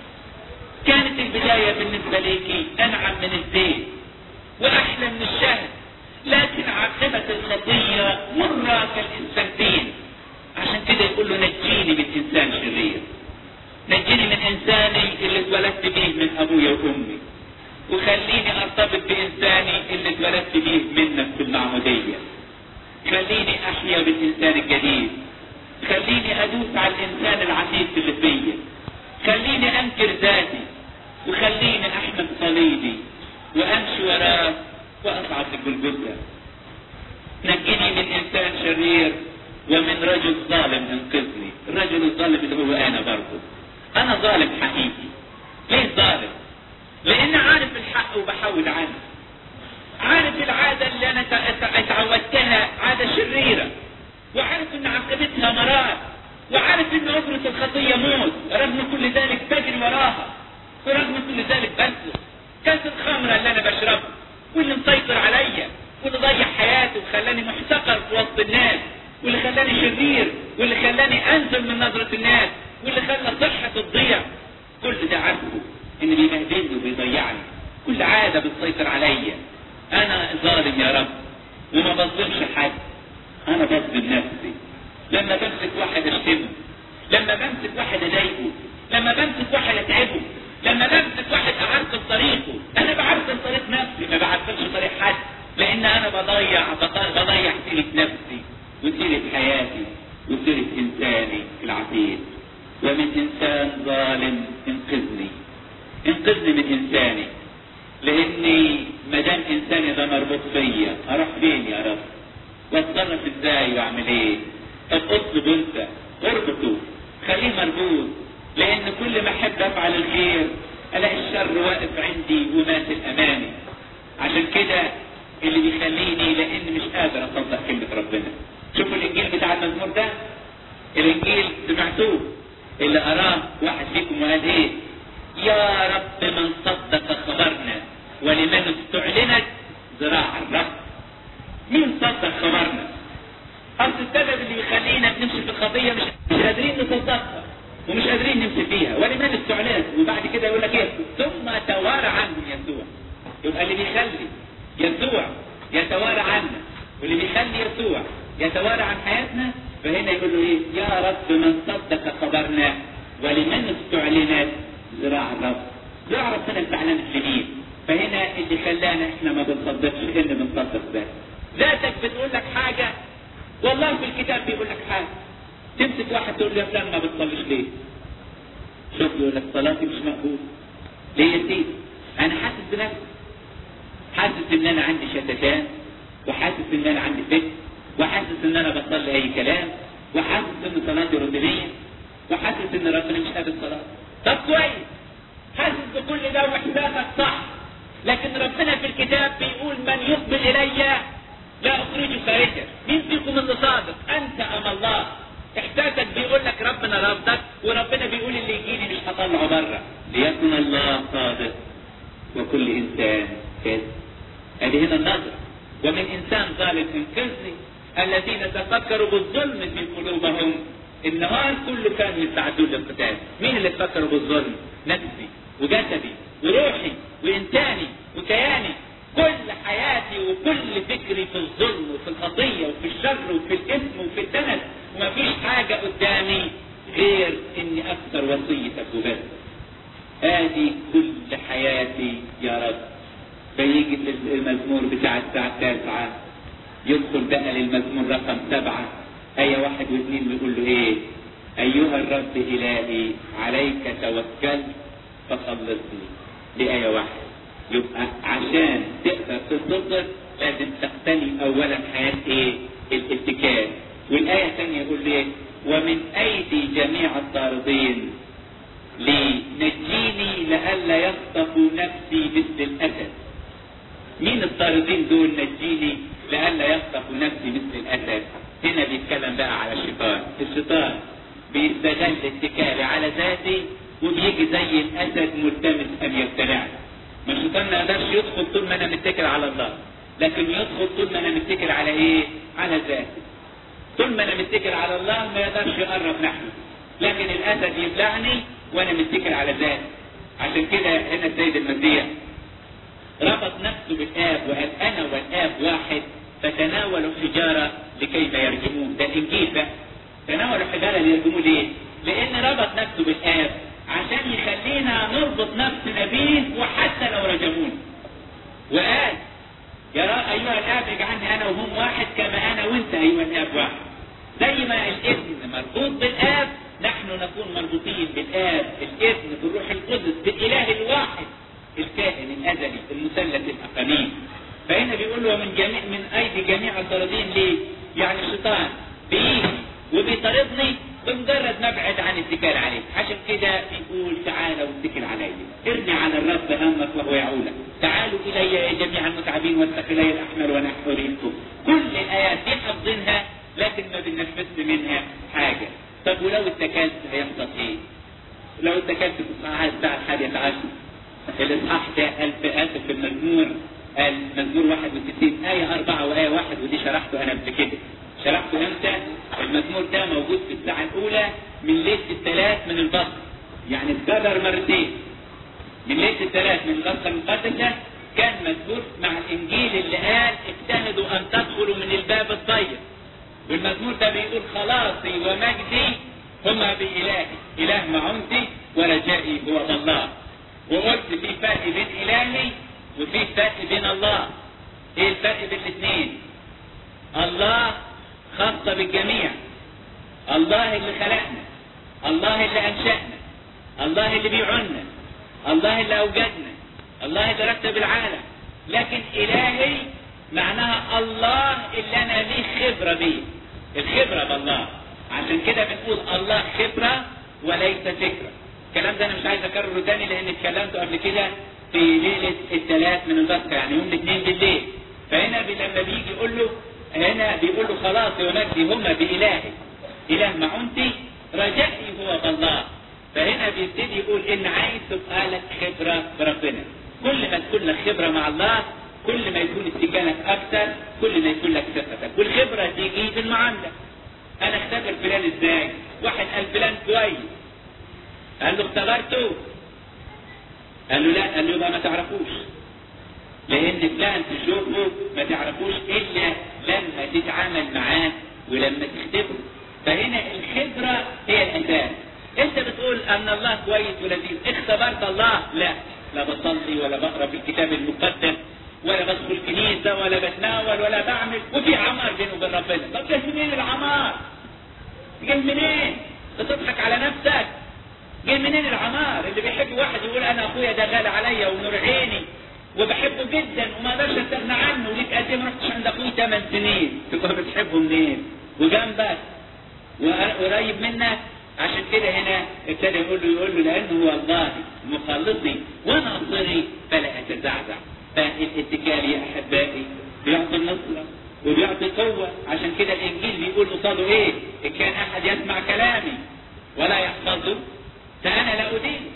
كانت البدايه بالنسبه ليكي انعم من الزيت واحلى من الشهد، لكن عاقبه الخطيه مره كالانسانتين. عشان كده يقول له نجيني من انسان شرير، نجيني من انساني اللي اتولدت بيه من ابويا وامي، وخليني ارتبط بانساني اللي اتولدت بيه منك في المعموديه. خليني احيا بالانسان الجديد، خليني ادوس على الانسان العتيق اللي فيا، خليني انكر ذاتي، وخليني احمل صليبي وامشي وراه واصعد للجلجثه. نجيني من انسان شرير ومن رجل ظالم انقذني. الرجل الظالم اللي هو انا برضه. انا ظالم حقيقي. ليه ظالم؟ لان عارف الحق وبحاول عنه، عارف العاده اللي انا اتعودتها عاده شريره، وعارف ان عاقبتها مرار، وعارف ان اجرة الخطيه موت. رغم كل ذلك بجري وراها، ورغم كل ذلك بسلك. كاس الخمره اللي انا بشربه واللي مسيطر عليا واللي ضيع حياتي وخلاني محتقر في وسط الناس، واللي خلاني شرير، واللي خلاني انزل من نظرة الناس، واللي خلى صحتي تضيع، كل ده عارفه ان بيبهدلني وبيضيعني. كل عادة بتسيطر عليا. انا ظالم يا رب وما بظلمش حد، انا بظلم نفسي. لما بمسك واحد اشتمه، لما بمسك واحد اضايقه، لما بمسك واحد اتعبه، لما بمسك واحد اعرقل طريقه، انا بعرقل طريق نفسي ما بعرقلش طريق حد، لان انا بضيع سيرة نفسي وسيرة حياتي وسيرة انساني العتيق. ومن انسان ظالم انقذني، انقذني من انساني، لاني ما دام انساني ده مربوط فيا اروح فين يا رب؟ واتصرف ازاي واعمل ايه؟ طب اطلب انت، اربطه، خليه مربوط، لان كل ما احب افعل الخير الاقي الشر واقف عندي وماثل امامي. عشان كده اللي بيخليني لاني مش قادر اصدق كلمة ربنا. شوفوا الانجيل بتاع المزمور ده، الانجيل سمعتوه اللي اراه واحد فيكم وقال ايه؟ يا رب من صدق خبرنا ولمن استعلنت ذراع الرب. مين صدق خبرنا؟ اصل السبب اللي يخلينا بنمشي في الخطيه مش قادرين نصدقها. ومش قادرين نمشي فيها ولمن استعلاء. وبعد كده يقول لك ايه؟ ثم توارى عنهم يسوع. يبقى اللي بيخلي يسوع يتوارى عنا واللي بيخلي يسوع يتوارى عن حياتنا، فهنا يقول له ايه؟ يا رب من صدق خبرنا ولمن استعلنت ذراع الرب. ذراع ربنا استعلنت لمين؟ فهنا اللي خلانا احنا ما بنصدقش اللي بنصدق ذاتك بتقول لك حاجه والله في الكتاب بيقول لك حاجه. تمسك واحد تقول له يا فلان ما بتصليش ليه؟ شوف يقول لك صلاتي مش مقبوله. ليه يا سيدي؟ انا حاسس بنفسي، حاسس ان انا عندي شتتان، وحاسس ان انا عندي فكر، وحاسس ان انا بصلي اي كلام، وحاسس ان صلاتي روتينيه، وحاسس ان ربنا مش قابل صلاه. طب كويس، حاسس بكل ده وحسابك صح، لكن ربنا في الكتاب بيقول من يقبل الي لا اخرجه خارجا. مين فيكم اللي صادق؟ انت ام الله؟ احساسك بيقول لك ربنا رفضك، وربنا بيقول اللي يجيني مش هطلعه بره. ليكن الله صادق وكل انسان كاذب. ادي هنا النظره. ومن انسان ظالم انقذني الذين تفكروا بالظلم في قلوبهم النهار كله كانوا يستعدون للقتال. مين اللي تفكروا بالظلم؟ نفسي وجسدي وروحي وانساني وكياني. كل حياتي وكل فكري في الظلم وفي الخطيه وفي الشر وفي الاثم وفي الدنس، وما فيش حاجه قدامي غير اني اكثر وصيتك وبس. ادي كل حياتي يا رب. فيجي المزمور بتاع الساعه 9 يدخل بقى للمزمور رقم 7 آية 1 و2 ويقول له ايه؟ ايها الرب الهي عليك توكلت فخلصني. دي آية 1. يبقى عشان تقدر تصدق لازم تقتني اولا حياة ايه؟ الاتكال. والآية الثانية يقول ايه؟ ومن ايدي جميع الطاردين لنجيني لئلا يخطفوا نفسي مثل الاسد. مين الطاردين دول؟ نجيني لئلا يخطفوا نفسي مثل الاسد. هنا بيتكلم بقى على الشيطان. الشيطان بيستغل اتكالي على ذاتي وبيجي زي الاسد ملتمس ان يبتلعني. ما الشيطان ما يقدرش يدخل طول ما انا متكل على الله، لكن يدخل طول ما انا متكل على ايه؟ على ذاتي. طول ما انا متكل على الله ما يقدرش يقرب نحوي، لكن الاسد يبلعني وانا متكل على ذاتي. عشان كده هنا السيد المسيح ربط نفسه بالآب وقال أنا والآب واحد فتناولوا حجارة لكي ما يرجموه. ده الإنجيل بقى. تناولوا حجارة ليرجموه ليه؟ لأن ربط نفسه بالآب عشان يخلينا نربط نفسنا بيه وحتى لو رجمونا. وقال يا أيها الآب اجعلني أنا وهم واحد كما أنا وأنت أيها الآب واحد. زي ما الابن مربوط بالآب نحن نكون مربوطين بالآب، الابن بالروح القدس، بالإله الواحد الكائن الازلي المثلث الاقانيم. فهنا بيقول له من ايدي جميع الطاردين. ليه؟ يعني الشيطان بيجي وبيطاردني بمجرد ما ابعد عن الاتكال عليه. عشان كده بيقول تعالوا اتكل علي، ارمي على الرب همك وهو يعولك، تعالوا الي يا جميع المتعبين والثقلي الاحمر وانا اريحكم. كل الايات دي حافظينها لكن ما بننفذش منها حاجه. طب ولو اتكلت هيحصل ايه؟ لو اتكلت في الساعه 11 الإصحاح ده في المزمور 61 آية 4 وآية 1، ودي شرحته أنا قبل كده. شرحته إمتى؟ المزمور ده موجود في الساعة الأولى من ليلة الثلاث من البصر، يعني اتكرر مرتين. من ليلة الثلاث من البصر المقدسة كان مذكور مع الإنجيل اللي قال اجتهدوا أن تدخلوا من الباب الضيق. والمزمور ده بيقول خلاصي ومجدي هما بإلهي، إله معونتي ورجائي هو الله. وقلت في فرق بين إلهي وفي فرق بين الله. ايه الفرق بين الاثنين؟ الله خاصة بالجميع، الله اللي خلقنا، الله اللي أنشأنا، الله اللي بيعنا، الله اللي أوجدنا، الله اللي رتب العالم. لكن إلهي معناها الله اللي أنا ليه خبرة بيه، الخبرة بالله. عشان كده بنقول الله خبرة وليس فكرة. الكلام ده انا مش عايز اكرره تاني لان اتكلمته قبل كده في ليله الثلاث من البصر، يعني يوم الاثنين بالليل. فهنا لما بيجي يقول له هنا بيقول له خلاص ومجدي هما بإلهي، إله معونتي رجائي هو بالله. فهنا بيبتدي يقول ان عايز تبقى لك خبره بربنا. كل ما تكون لك خبره مع الله كل ما يكون اتجاهك اكثر، كل ما يكون لك ثقتك. والخبره تيجي بالمعامله. انا اختبر فلان ازاي؟ واحد قال فلان كويس قال له اختبرته؟ قال له لا. قال له يبقى ما تعرفوش، لان فلان تشوفه ما تعرفوش الا لما تتعامل معاه ولما تختبره. فهنا الخبرة هي الاساس. انت بتقول ان الله كويس ولذيذ، اختبرت الله؟ لا بصلي ولا بقرا في الكتاب المقدس ولا بدخل كنيسة ولا بتناول ولا بعمل، وفي عمار بينه وبين ربنا. طب جاي منين العمار؟ جاي منين؟ بتضحك على نفسك. جاي منين العمار؟ اللي بيحب واحد يقول انا اخويا ده غالي عليا ونور عيني وبحبه جدا وما اقدرش استغنى عنه، ليك قد ايه ما رحتش عند اخوي 8 سنين، تبقى بتحبه منين؟ وجنبك وقريب منك. عشان كده هنا ابتدى يقول له لانه هو الله مخلصي وناصري فلا اتزعزع. فالاتكال يا احبائي بيعطي النصره وبيعطي قوه. عشان كده الانجيل بيقول قصاده ايه؟ ان كان احد يسمع كلامي ولا يحفظه فانا لا ادينه.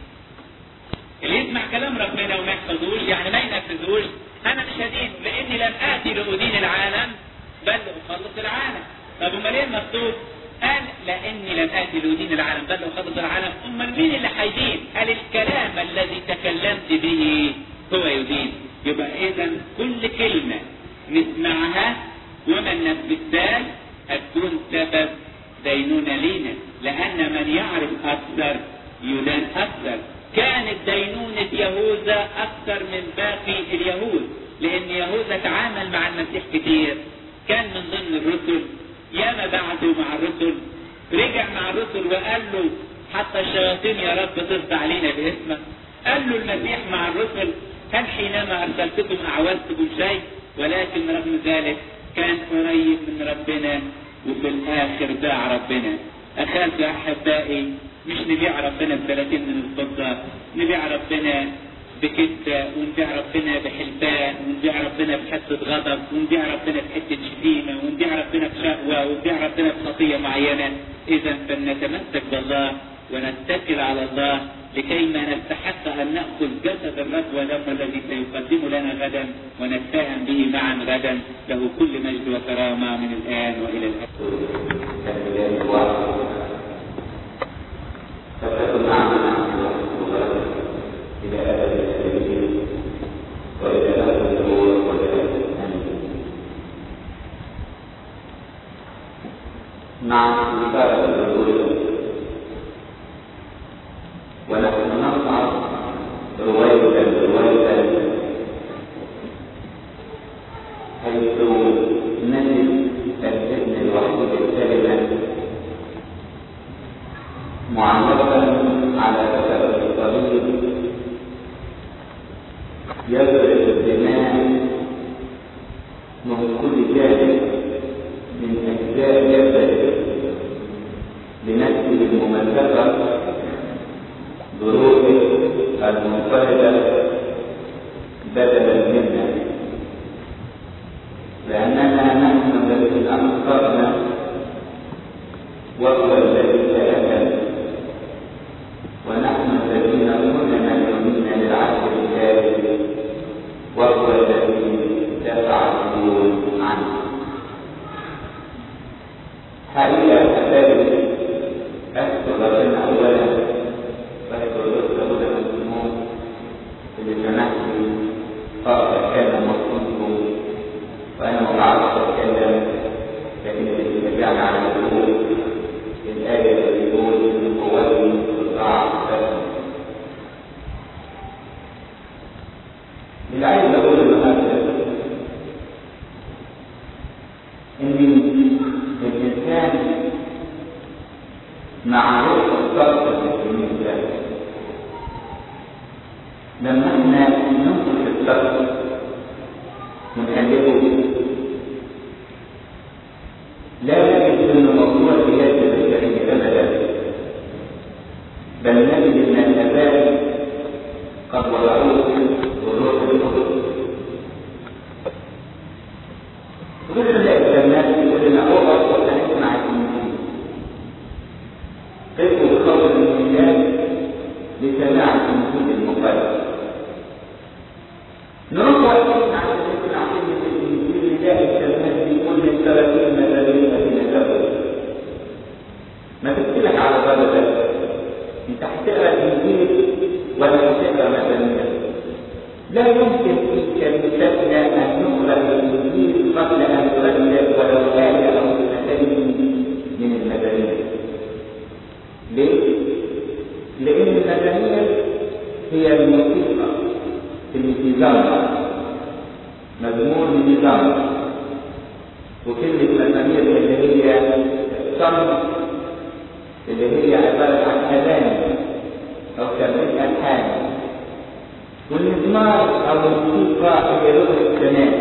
اللي يسمع كلام ربنا وما يحفظوش يعني ما ينفذوش انا مش هدينه، لاني لم اتي لادين العالم بل لاخلص العالم. طب امال ايه المكتوب؟ قال لاني لم اتي لادين العالم بل لاخلص العالم. امال مين اللي هيدين؟ قال الكلام الذي تكلمت به هو يدين. يبقى اذا كل كلمه نسمعها وما ننفذهاش هتكون سبب دينونه لينا، لان من يعرف اكثر يدان اكثر. كانت دينونه يهوذا اكثر من باقي اليهود، لان يهوذا تعامل مع المسيح كتير، كان من ضمن الرسل، ياما بعده مع الرسل، رجع مع الرسل وقال له حتى الشياطين يا رب ترضى علينا باسمك. قال له المسيح مع الرسل هل حينما ارسلتكم اعوزتكم شيء؟ ولكن رغم ذلك كان قريب من ربنا وفي الاخر باع ربنا. اخاف يا احبائي مش نبيع ربنا ب30 من الفضه، نبيع ربنا بكده ونبيع ربنا بحلفان ونبيع ربنا بحته غضب ونبيع ربنا بحته شتيمه ونبيع ربنا بشهوه ونبيع ربنا بخطيه معينه. اذا فلنتمسك بالله ونتكل على الله لكي ما نستحق ان ناخذ جسد الرب ودم الذي سيقدمه لنا غدا ونتفاهم به معا غدا. له كل مجد وكرامه من الان والى الابد. فتكن معنا إلى أبد الآبدين وإلى أبد النور وإلى أبد الآمين. مع رسالة الرسول ونحن نصعد رواية حيث نجد الابن الوحيد الكلمة معلقا على كتاب الصليب يضرب الدماء من كل جانب من أجزاء جسده بنفسه الممزقة بروحه المنفردة بدلا منا، لأننا نحن الذين أخطأنا وهو الذي تأكل، ونحن الذين كنا مدينين للعدل الكامل وهو الذي دفع الديون عنه. حقيقة أحبابي أذكر ربنا أولا فأذكر رسله المسلمون اللي سمحتي أقرأ كان مصروفكم وأنا ما بعرفش أتكلم، لكن اللي بيرجعني على الوجود الآية اللي بتقول إن قوتي تضاعف اللي عايز أقول النهارده إن الإنسان مع روح الصدق في الإنسان لما احنا ننقل الصدق ونخليه لا نجد أن الموضوع بيد البشرية أبدا، بل نجد أن الآباء قد وضعوه والروح القدس. كل الناس يقول لنا أوقف وسنسمع الإنجيل، قفوا بخبر الإنجيل لسماع الإنجيل المقدس. نروح وقتنا عشان نسمع كلمة الإنجيل نلاقي الكلمات بيقول من 30 مدارين في نسبه. ما تكتلك على ضربة انت هتقرا لا يمكن في كلمتنا أن نقرأ الإنجيل قبل أن نرتب ولو آية أو اثنتين من المزامير. ليه؟ لأن المزامير هي الموسيقى النظام، مزمور النظام، وكلمة مزامير اللي هي صمت اللي هي عبارة عن أذان أو تمرين ألحان، والمزمار أو الموسيقى هي لغة السماء،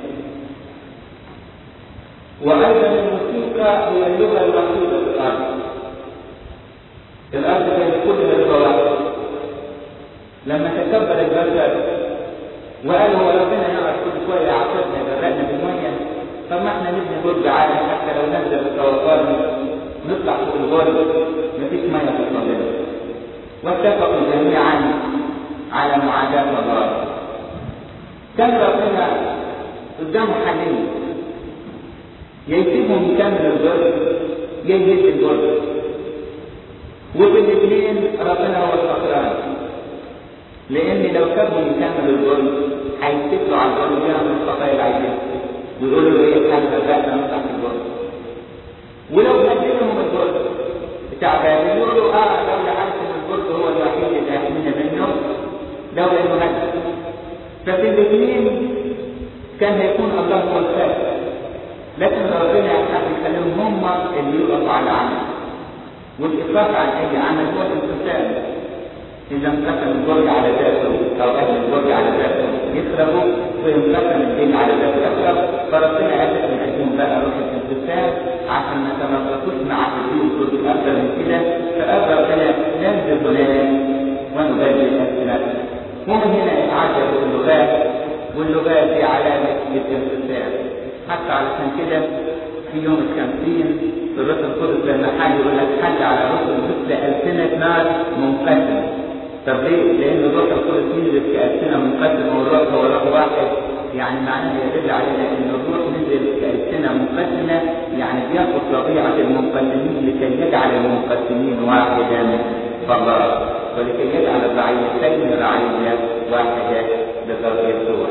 وأيضا الموسيقى هي اللغة الوحيدة في الأرض. الأرض كانت كلها لغة واحدة. لما تكبر البشر وقالوا هو ربنا يقعد كل شوية يعصرنا يغرقنا بالمية، طب ما احنا نبني برج عالي حتى لو نزل الطوفان نطلع فوق البرج مفيش مية توصل لنا. واتفقوا جميعا على معاداة الله. كان ربنا قدامه حلين، يا يسيبهم يكمل البرج يا يهد البرج، وفي الاثنين ربنا هو الخسران، لان لو سابهم يكملوا البرج هيتكلوا على البرج ويعملوا الخطايا العايزين ويقولوا له ايه احنا بدأنا نطلع في البرج. ولو هدلهم البرج تعبانين يقولوا لو عارف ان البرج هو الوحيد اللي هيحمينا منه لو انه هدل. ففي الاثنين كان هيكون الله هو الخاسر، لكن ربنا يخليهم هم اللي يقفوا على العمل، والإطلاق عن أي عمل هو الانقسام. إذا انقسم البرج على ذاته أو أهل البرج على ذاته يخربوا، وينقسم الدين على ذاته يخرب. فربنا قال من أجلهم بقى روح الانقسام عشان ما تناقضوش مع الدين كله أكثر من كده، فأبى ربنا ننزل هناك ونبدل أسئلتنا. ومن هنا يتعجب اللغات، واللغات دي علامة الانقسام. حتى علشان كده في يوم الخمسين في الروح القدس لما حاجة يقول لك حاجة على رسل مثل ألسنة نار منقسمة. طب ليه؟ لأن الروح القدس نزل كألسنة منقسمة والروح هو روح واحد، يعني معناه يدل علينا أن الروح نزل كألسنة منقسمة، يعني بياخد طبيعة المنقسمين لكي يجعل المنقسمين واحدا فالله، ولكي يجعل الرعيتين رعية واحدة بضرب يسوع.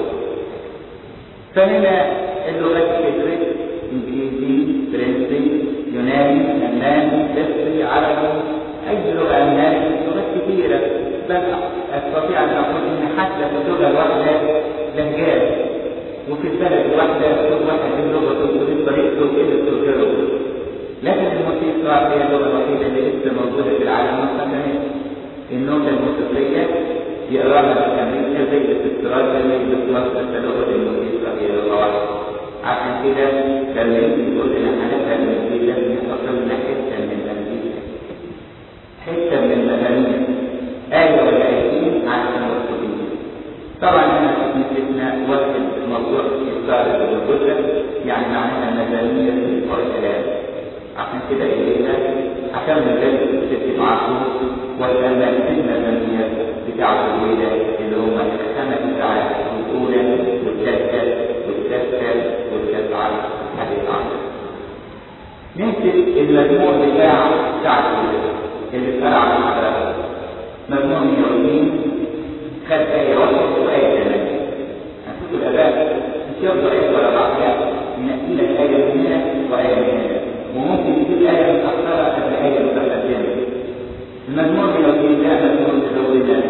فهنا اللغات كترت، انجليزي، فرنسي، يوناني، الماني، مصري، عربي، اي لغه الماني، لغات كثيره. بل استطيع ان اقول ان حتى في اللغه الواحده لهجات، وفي البلد الواحده كل واحد له لغته وطريقته وكده. لكن الموسيقى هي اللغه الوحيده اللي لسه موجوده في العالم. مثلا النوتة الموسيقيه يقراها في امريكا زي الاستراليا زي الاستراليا، لغه الموسيقى هي لغه واحده. عشان كده كان يقول لنا هنبدا من الجيل لازم نحصلنا حته من الامريكا، حته من المزامير، ايه ولا ايتين عشان نوصل. طبعا انا في مثلنا وقت موضوع الصالح والجزء، يعني معناها مزامير القرآن. عشان كده الينا عشان نجد ست معاصر ولا المزامير بتاعت الولاده اللي هم الخمس ساعات الاولى والثالثه والسادسه والسابعه والحادية عشر. نمسك المجموع بتاع ساعة اللي اتقرا على الحضارات، مجموع 120 خد آية واحدة وآية ثمانية. هنشوف الآباء مش يرضى آية ولا بعضها، ينقي لك آية من هنا وآية من هنا، وممكن يجيب آية متأخرة قبل آية متقدمة. المجموع 120 ده مجموع تزود النبي،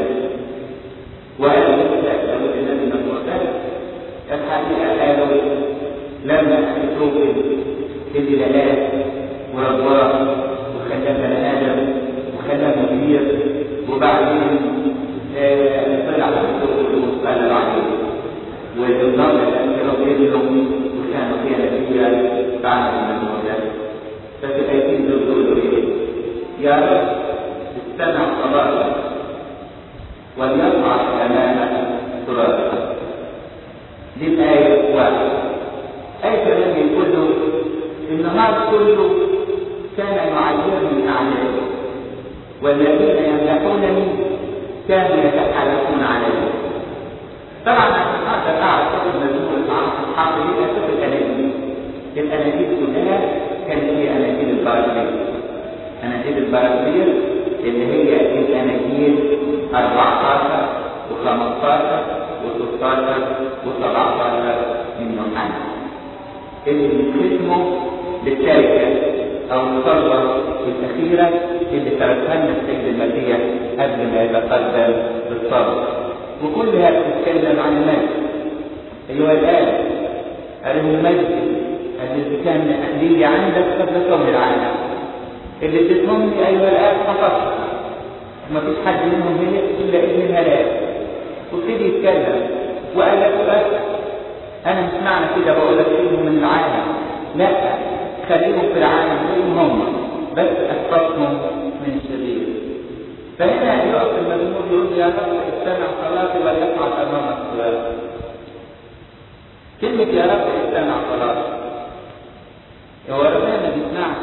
وآية تزود النبي مجموع ثالث. الحقيقة قالوا لما تتوقف الدلالات ورباه وخلاه بني آدم وخلاه مدير، وبعدين طلع الدكتور وقال عليه والنظام الأخير بينهم وكانوا فيها نتيجة بعد المجموع ده. ففي الآيتين دول بيقولوا إيه؟ يا رب استمع صلاتك وليصعد أمامك ترابك. دي الآية واحدة. آية كمان يقول له النهار كله كان يعيرني أعدائي، والذين يمدحونني كانوا يتحالفون علي. طبعا عشان اقدر اعرف كل مجموعه الحاضرين اشوف الاناجيل. الاناجيل كلها كانت هي اناجيل البركيه. اناجيل البركيه اللي هي الاناجيل 14 و15 و16 و17 من يوحنا اللي بيختموا بالتركه او الصلوه الاخيره اللي تركها لنا السيد المسيح قبل ما يتقدم بالصلاه، وكلها بتتكلم عن المجد. ايها الاب أرهم المجد الذي كان لي عندك قبل كون العالم، اللي اديتهمني ايها الاب فقط، وما فيش حد منهم هنا الا ابن الهلاك. وابتدي يتكلم وقال لك بس انا مش معنى كده بقول لك فيهم من العالم، لا، خليهم في العالم زيهم هم، بس احفظهم من الشرير. فهنا يقف المزمور يقول يا رب استمع صلاتي وليفعل امامك صلاتي. كلمة يا رب استمع صلاتي، هو ربنا ما بيسمعش؟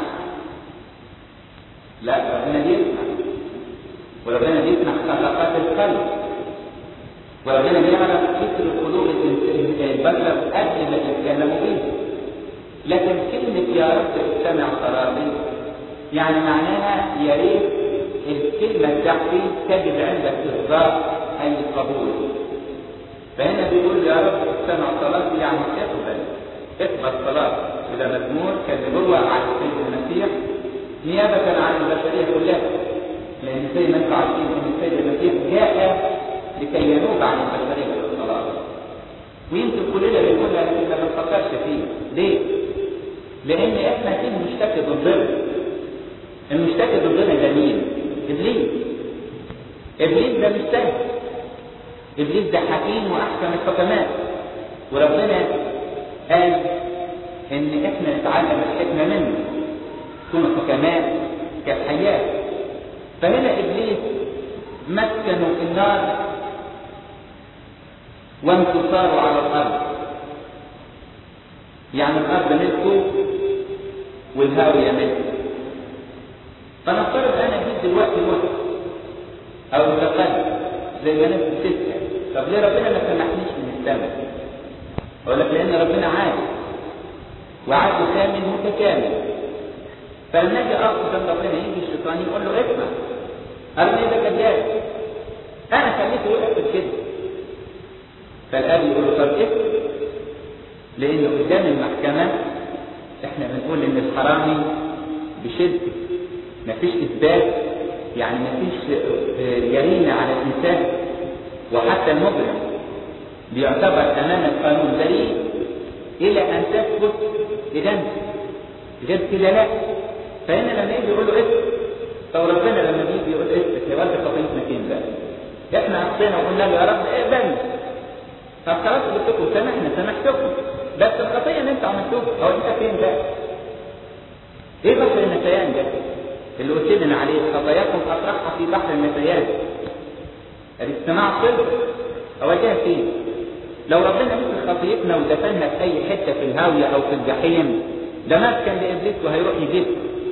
لا، ربنا بيسمع، وربنا بيسمع خلقات القلب، وربنا بيعرف فكر قلوب البشر قبل ما يتكلموا به. لكن كلمة يا رب استمع صلاتي يعني معناها يا ريت الكلمة بتاعتي تجد عندك إصدار أي قبول. فهنا بيقول يا رب استمع صلاتي يعني اقبل صلاتي. إذا مزمور كان جوه عن السيد المسيح نيابة عن البشرية كلها، لأن زي ما انتم عارفين إن السيد المسيح جاء لكي ينوب عن البشرية بالصلاة. ويمكن كلنا بنقولها لكن ما بنفكرش فيه. ليه؟ لأن احنا فيه مشتكي ضدنا. المشتكي ضدنا ده مين؟ إبليس. إبليس ده مش سهل. إبليس ده حكيم وأحكم الحكماء. وربنا قال إن احنا نتعلم الحكمة منه. كونوا حكماء كالحياة. فهنا إبليس مسكنوا في النار وانتصاروا على الأرض. يعني الأرض ملكه والهاوية ملكه. فنفترض أنا جيت دلوقتي موت أو متقلب زي ما ناس بتسأل، طب ليه ربنا ما سمحنيش من السماء؟ أقول لك لأن ربنا عادل وعدل كامل متكامل. فلما أجي أقف قدام ربنا يجي الشيطان يقول له اسمع أرمي ده كذاب، أنا خليته يقف كده. فالآب يقول له طب اسكت، لأنه قدام المحكمة احنا بنقول إن الحرامي بشدة مفيش إثبات، يعني مفيش جريمة على الإنسان، وحتى المجرم بيعتبر أمام القانون بريء إلى أن تثبت إدانته، غير كده لا. فهنا لما يجي يقول له اسكت، طب ربنا لما بيجي يقول اسكت يبقى انت خطيتنا فين بقى؟ احنا عصينا وقلنا له يا رب اقبلنا، طب خلاص قلت لكم سامحتكم، بس الخطيه اللي انتوا عملتوها هو انت فين بقى؟ ايه بحر النسيان ده اللي قلت لنا عليه؟ خطاياكم اطرحها في بحر النسيان. الاستماع صدق اواجهها فين؟ لو ربنا مثل خطيتنا ودفنها في اي حته في الهاويه او في الجحيم ده مسكن لابليس وهيروح يجيبها.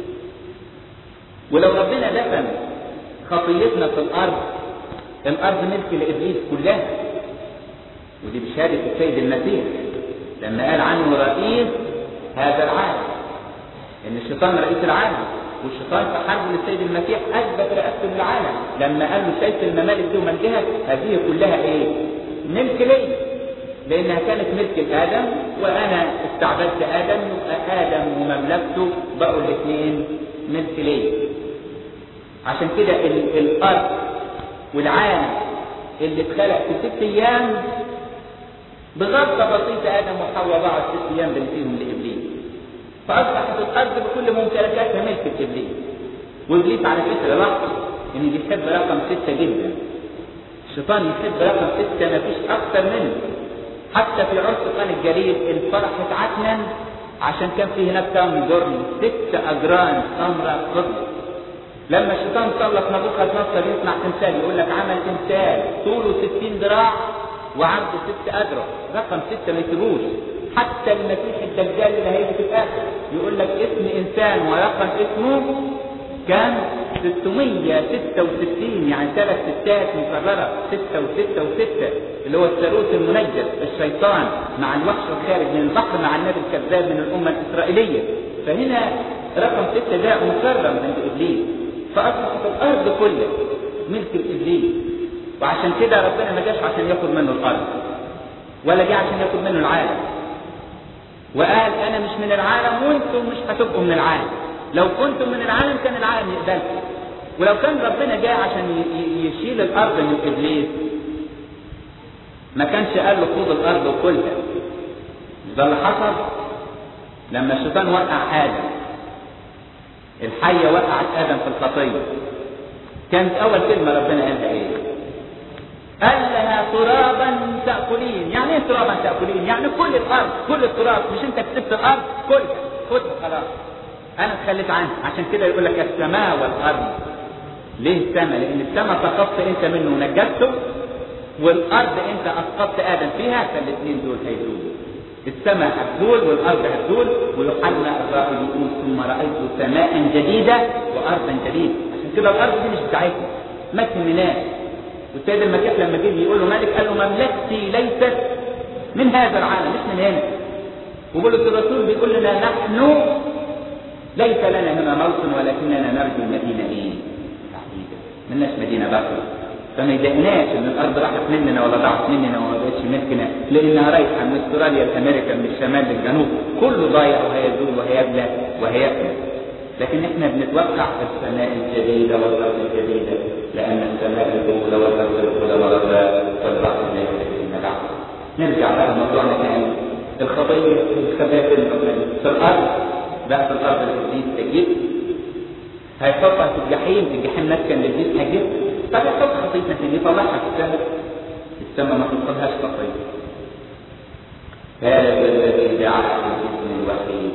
ولو ربنا دفن خطيتنا في الارض ملك لابليس كلها. ودي بشهاده السيد المسيح لما قال عنه رئيس هذا العالم، ان الشيطان رئيس العالم، والشيطان في حرب للسيد المسيح اثبت رئاسته للعالم لما قال له شايف الممالك دي وملكها هذه كلها ايه؟ ملك لي، لانها كانت ملك لادم وانا استعبدت ادم، يبقى ادم ومملكته بقوا الاثنين ملك لي. عشان كده الارض والعالم اللي اتخلق في 6 ايام بغلطه بسيطه ادم وحواء ضاعوا 6 ايام بين فيهم لابليس، فاصبحت الارض بكل ممتلكاتها ملك ابليس. وابليس على فكره لاحظ ان بيحب رقم 6 جدا. الشيطان يحب رقم 6 ما فيش اكثر منه. حتى في عرس قنا الجليل الفرح اتعكنن عشان كان في هناك كام جرم 6 اجران سمراء فضه. لما الشيطان سلط نبوخذ نصر يصنع تمثال يقول لك عمل تمثال طوله 60 ذراع وعرضه 6 اذرع، رقم 6 ما يسيبوش. حتى المسيح الدجال اللي هيجي في الاخر يقول لك اسم انسان ورقم اسمه كان 666، يعني 3 ستات مكرره 6 و6 و6 اللي هو الثالوث المنجس الشيطان مع الوحش الخارج من البحر مع النبي الكذاب من الامه الاسرائيليه. فهنا رقم 6 ده مكرم عند ابليس، فاصبحت الارض كلها ملك الابليس. وعشان كده ربنا ما جاش عشان ياخد منه الارض، ولا جه عشان ياخد منه العالم. وقال انا مش من العالم وانتم مش هتبقوا من العالم. لو كنتم من العالم كان العالم يقبلكم. ولو كان ربنا جاء عشان يشيل الارض من ابليس ما كانش قال له خذ الارض وكلها. ده اللي حصل لما الشيطان وقع ادم. الحيه وقعت ادم في الخطيه. كانت اول كلمه ربنا قالها ايه؟ قال لها ترابا تاكلين. يعني ايه ترابا تاكلين؟ يعني كل الارض، كل التراب. مش انت كسبت الارض؟ كلها خدها خلاص، انا اتخليت عنها. عشان كده يقول لك السماء والارض. ليه السماء؟ لان السماء سقطت انت منه ونجدته، والارض انت اسقطت ادم فيها، فالاثنين دول هيزولوا. السماء هتزول والارض هتزول. ويوحنا الرائي يقول ثم رايت سماء جديده وارضا جديده. عشان كده الارض دي مش بتاعتنا، ما تهمناش. والسيد المسيح لما جه يقول له مالك، قال له مملكتي ليست من هذا العالم، مش من هنا. وبولس الرسول بيقول لنا نحن ليس لنا هنا موطن ولكننا نرجو المدينه ايه؟ بعيده. ملناش مدينه باقيه. فما يضايقناش ان الارض راحت مننا ولا ضاعت مننا وما بقتش ملكنا، لانها رايحه من استراليا لامريكا، من الشمال للجنوب، كله ضايع وهيزول وهيبلى وهيأكل. لكن احنا بنتوقع في السماء الجديده والارض الجديده، لان السماء الاولى والارض الاولى مرتا والبعض لا يكفينا بعض. نرجع بقى لموضوعنا تاني. الخطيه في الارض بقى، في الارض الابليس تجيب هيحطها في الجحيم. الجحيم نسكن للابليس هيجيب. طب يحط خطيتنا فين؟ يطلعها في السماء. السماء ما تنقذهاش خطيه. هذا الذي جعل الابن الوحيد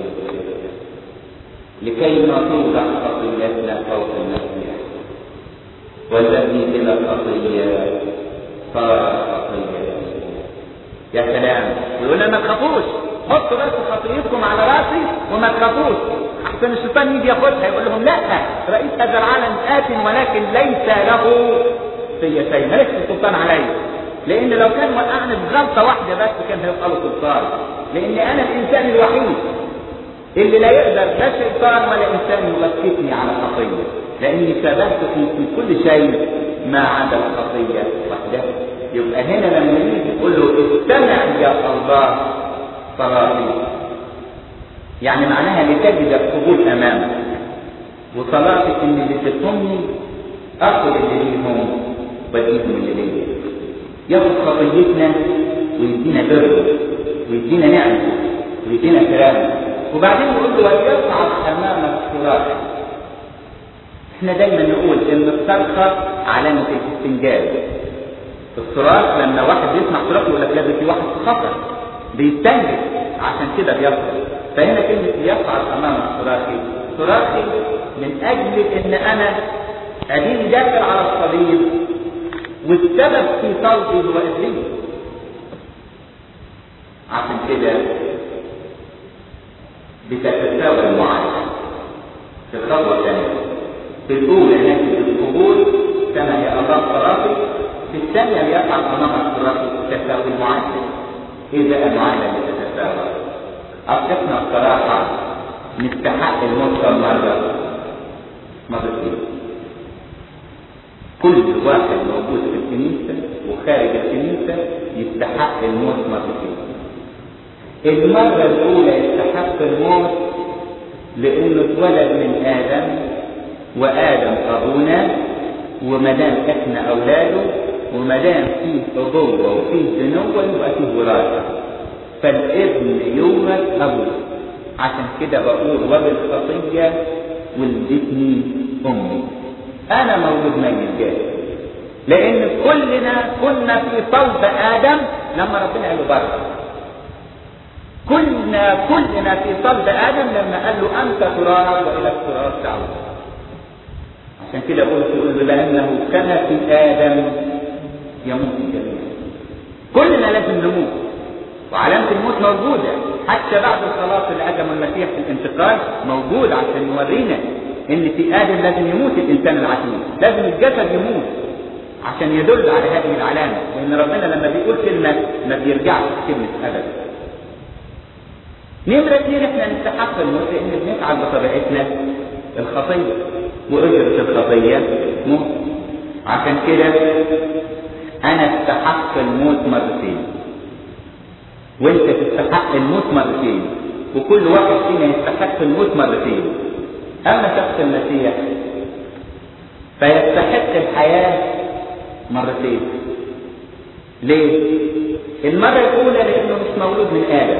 لكي ما توضع خطيتنا فوق المسيح، والذي بلا خطيه صار خطيه. يا سلام. يقول لنا ما تخافوش، حطوا بس خطيتكم على راسي وما تخافوش احسن الشيطان يجي ياخدها. يقول لهم لا، رئيس هذا العالم آت ولكن ليس له في شيء، مالكش سلطان علي. لان لو كان وقعني بغلطه واحده بس كان هيبقى له سلطان. لان انا الانسان الوحيد اللي لا يقدر لا شيطان ولا انسان يغلبني على الخطيه، لاني شبهت في كل شيء ما عدا الخطيه وحدها. يبقى هنا لما يجي يقول له استمع يا الله صلاتي، يعني معناها لتجد القبول امامك. وصلاتك ان اللي تفهمني اخذ اللي ليهم واديهم اللي ليا. ياخذ خطيتنا ويدينا بر ويدينا نعمه ويدينا كرامه. وبعدين يقول له ويصعد امامك صراخ. احنا دايما نقول ان الصرخه علامه الاستنجاب. الصراخ لما واحد بيسمع صراخ يقول لك لازم في واحد في خطر بيستنجد، عشان كده بيصرخ. فهنا كلمه يصعد امامك صراخي، صراخي من اجل ان انا اديني داخل على الصليب، والسبب في صلبي هو ابليس. عشان كده بتتساوى المعادله في الخطوه الثانيه. في الاولى ناتج القبول كما هي الله صلاتي، في الثانيه يقع امام صلاتي تساوي المعادله. اذا المعادله تتساوى اصبحنا الصراحه نستحق الموت مرتين. كل واحد موجود في الكنيسه وخارج الكنيسه يستحق الموت مرتين. المرة الأولى يستحق الموت لأنه اتولد من آدم، وآدم أبونا، ومدام إحنا أولاده، ومدام فيه أبوة وفيه بنوة يبقى فيه وراثة، فالابن يورث أبوه. عشان كده بقول وبالخطية ولدتني أمي. أنا مولود ميت جاهز، لأن كلنا كنا في صلب آدم لما ربنا قال له بره. كلنا في صلب آدم لما قال له أنت تراب وإلى التراب تعود. عشان كده قلت لأنه كما في آدم يموت الجميع. كلنا لازم نموت، وعلامة الموت موجودة حتى بعد الخلاص اللي قدمه المسيح في الانتقال موجود، عشان يورينا إن في آدم لازم يموت الإنسان العتيق، لازم الجسد يموت عشان يدل على هذه العلامة. لأن ربنا لما بيقول كلمة ما بيرجعش كلمة أبدا. نمرة 2 احنا نستحق الموت لان بنفعل بطبيعتنا الخطيه، واجرة الخطيه موت. عشان كده انا استحق الموت مرتين. وانت تستحق الموت مرتين، وكل واحد فينا يستحق الموت مرتين. اما شخص المسيح فيستحق الحياة مرتين. ليه؟ المرة الأولى لأنه مش مولود من آدم،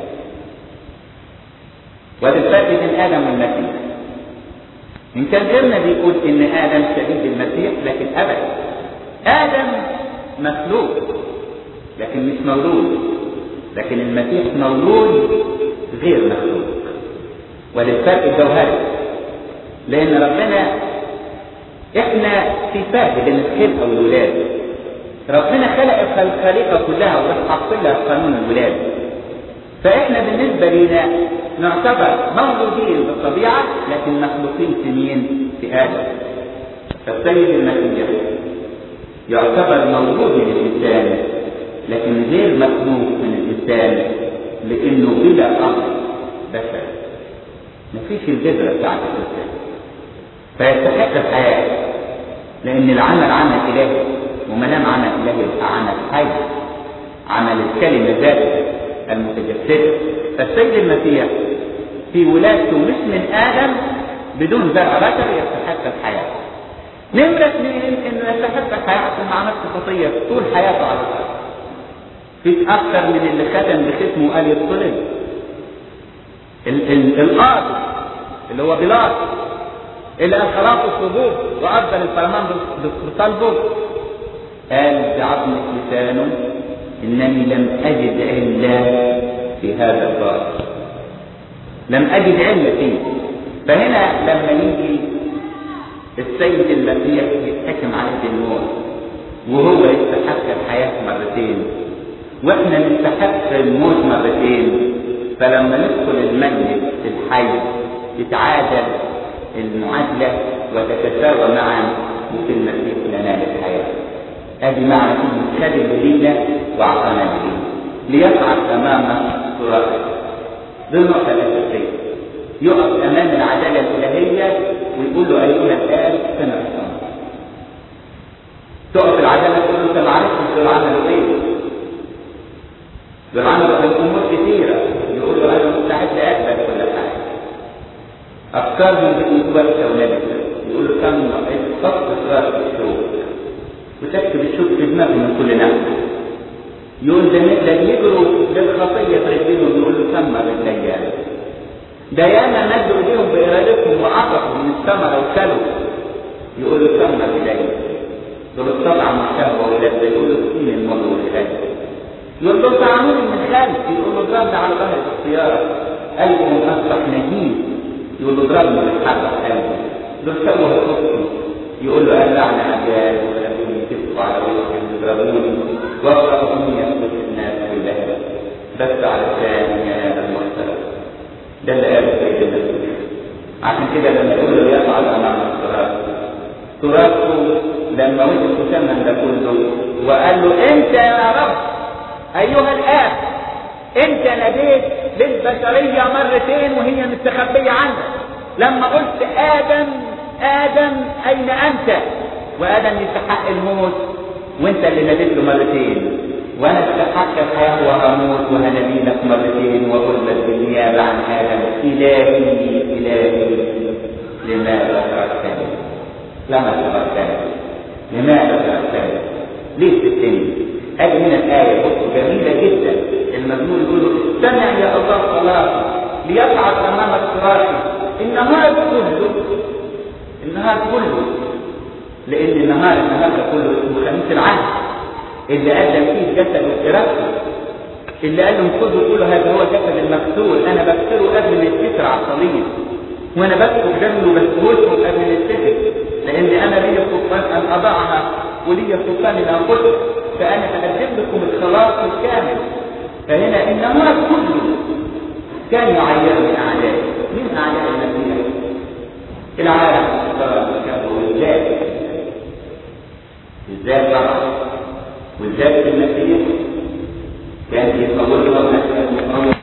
وده الفرق بين آدم والمسيح. إن كان غيرنا بيقول إن آدم شبيه المسيح، لكن أبدا، آدم مخلوق لكن مش مولود، لكن المسيح مولود غير مخلوق، وده الفرق الجوهري. لأن ربنا إحنا في فرق بين الخلقة والولادة. ربنا خلق الخليقة كلها وراح حط لها قانون الولادة، فإحنا بالنسبة لنا نعتبر مولودين بالطبيعة لكن مخلوقين في مين؟ في آدم. فالسيد المسيح يعتبر مولود من الإنسان لكن غير مخلوق من الإنسان، لأنه بلا أصل بشر، مفيش الجذرة بتاعت الإنسان، فيستحق الحياة. لأن العمل عمل إلهي، وما دام عمل إلهي يبقى عمل حي، عمل الكلمة ذاته المتجسدة. فالسيد المسيح في ولادته مش من آدم بدون زرع بشر يستحق الحياة. نمرة 2 إنه يستحق الحياة عشان ما عملش خطية طول حياته على الأرض. فيش أكثر من اللي ختم بختمه وقال يطلب. القاضي اللي هو بيلاطس اللي قال خلاص الصبور وأفضل الفرمان بصلبه، قال بعظمة لسانه إنني لم أجد علة في هذا الباطل، لم أجد علة فيه. فهنا لما يجي السيد المسيح يتحكم عليه بالموت وهو يستحق الحياة مرتين وإحنا نستحق الموت مرتين، فلما ندخل المجلس الحي تتعادل المعادلة وتتساوى معا وفي المسيح لنا للحياة. هذه معنى كلمة خد الجديدة وأعطانا الجديد ليصعد أمام صراطه. دي النقطة الأساسية. يقف أمام العدالة الإلهية ويقول له أيها الآب سمع الصمت. تقف العدالة تقول له أنت معرفتش دول عملوا إيه؟ دول عملوا أمور كثيرة. يقول له أنا مستعد لأقبل كل حاجة. أفكارهم بتكون وحشة ونجسة. يقول له كم خط صراط الشوك وتكتب الشوك في دماغه من كل ناحية. يقول ده يجروا للخطية في رجلهم، يقول له سمى بالليال. ده ياما مدوا ايديهم بإرادتهم وعطفوا من الثمرة وكلوا، يقول له سمى بالليل. دول الطبع مشابه ولاد، يقول له سين المر والخير. يقول له طعموني من خلف، يقول له ضربني على ظهر السيارة، قلبهم أصبح نجيب، يقول له ضربني بالحرة قلبي. دول سووا هتوكي، يقول له ألعن أجال ولم يكفوا على وجههم يضربوني وأخرجوني يخرج الناس بالله بس على الثاني يا هذا المحترم. ده اللي قاله السيد المسيح. عشان كده لما يقول له يصعد أمام الصراط، صراطه لما وجد مسمى ده كله وقال له أنت يا رب أيها الآب أنت ناديت للبشرية مرتين وهي مستخبية عنك. لما قلت آدم آدم أين أنت؟ وآدم يستحق الموت وأنت اللي ناديت له مرتين، وأنا استحق الحياة وأموت وهنادي لك مرتين وأقول لك بالنيابة عن آدم إلهي إلهي لماذا تركتني؟ لما تركتني؟ لماذا تركتني؟ ليه سبتني؟ هذه هنا الآية جميلة جدا. المزمور يقول استمع يا الله صلاتي ليصعد أمامك صراطي. النهار كله لأن النهار كله اسمه خميس العهد اللي قدم فيه جسد وإرادته، اللي قال لهم خذوا قولوا هذا هو جسد المكسور، أنا بكسره قبل ما يتكسر على الصليب، وأنا بكسر دمه وبسوسه قبل ما يتكسر، لأن أنا لي سلطان أن أضعها ولي سلطان أن أنقذها، فأنا أقدم لكم الخلاص الكامل. فهنا النهار كله كان يعير من أعدائه. من أعداء المسيح؟ العالم والذات طبعا، والذات في المسيح كان يصورها مسألة مقاومة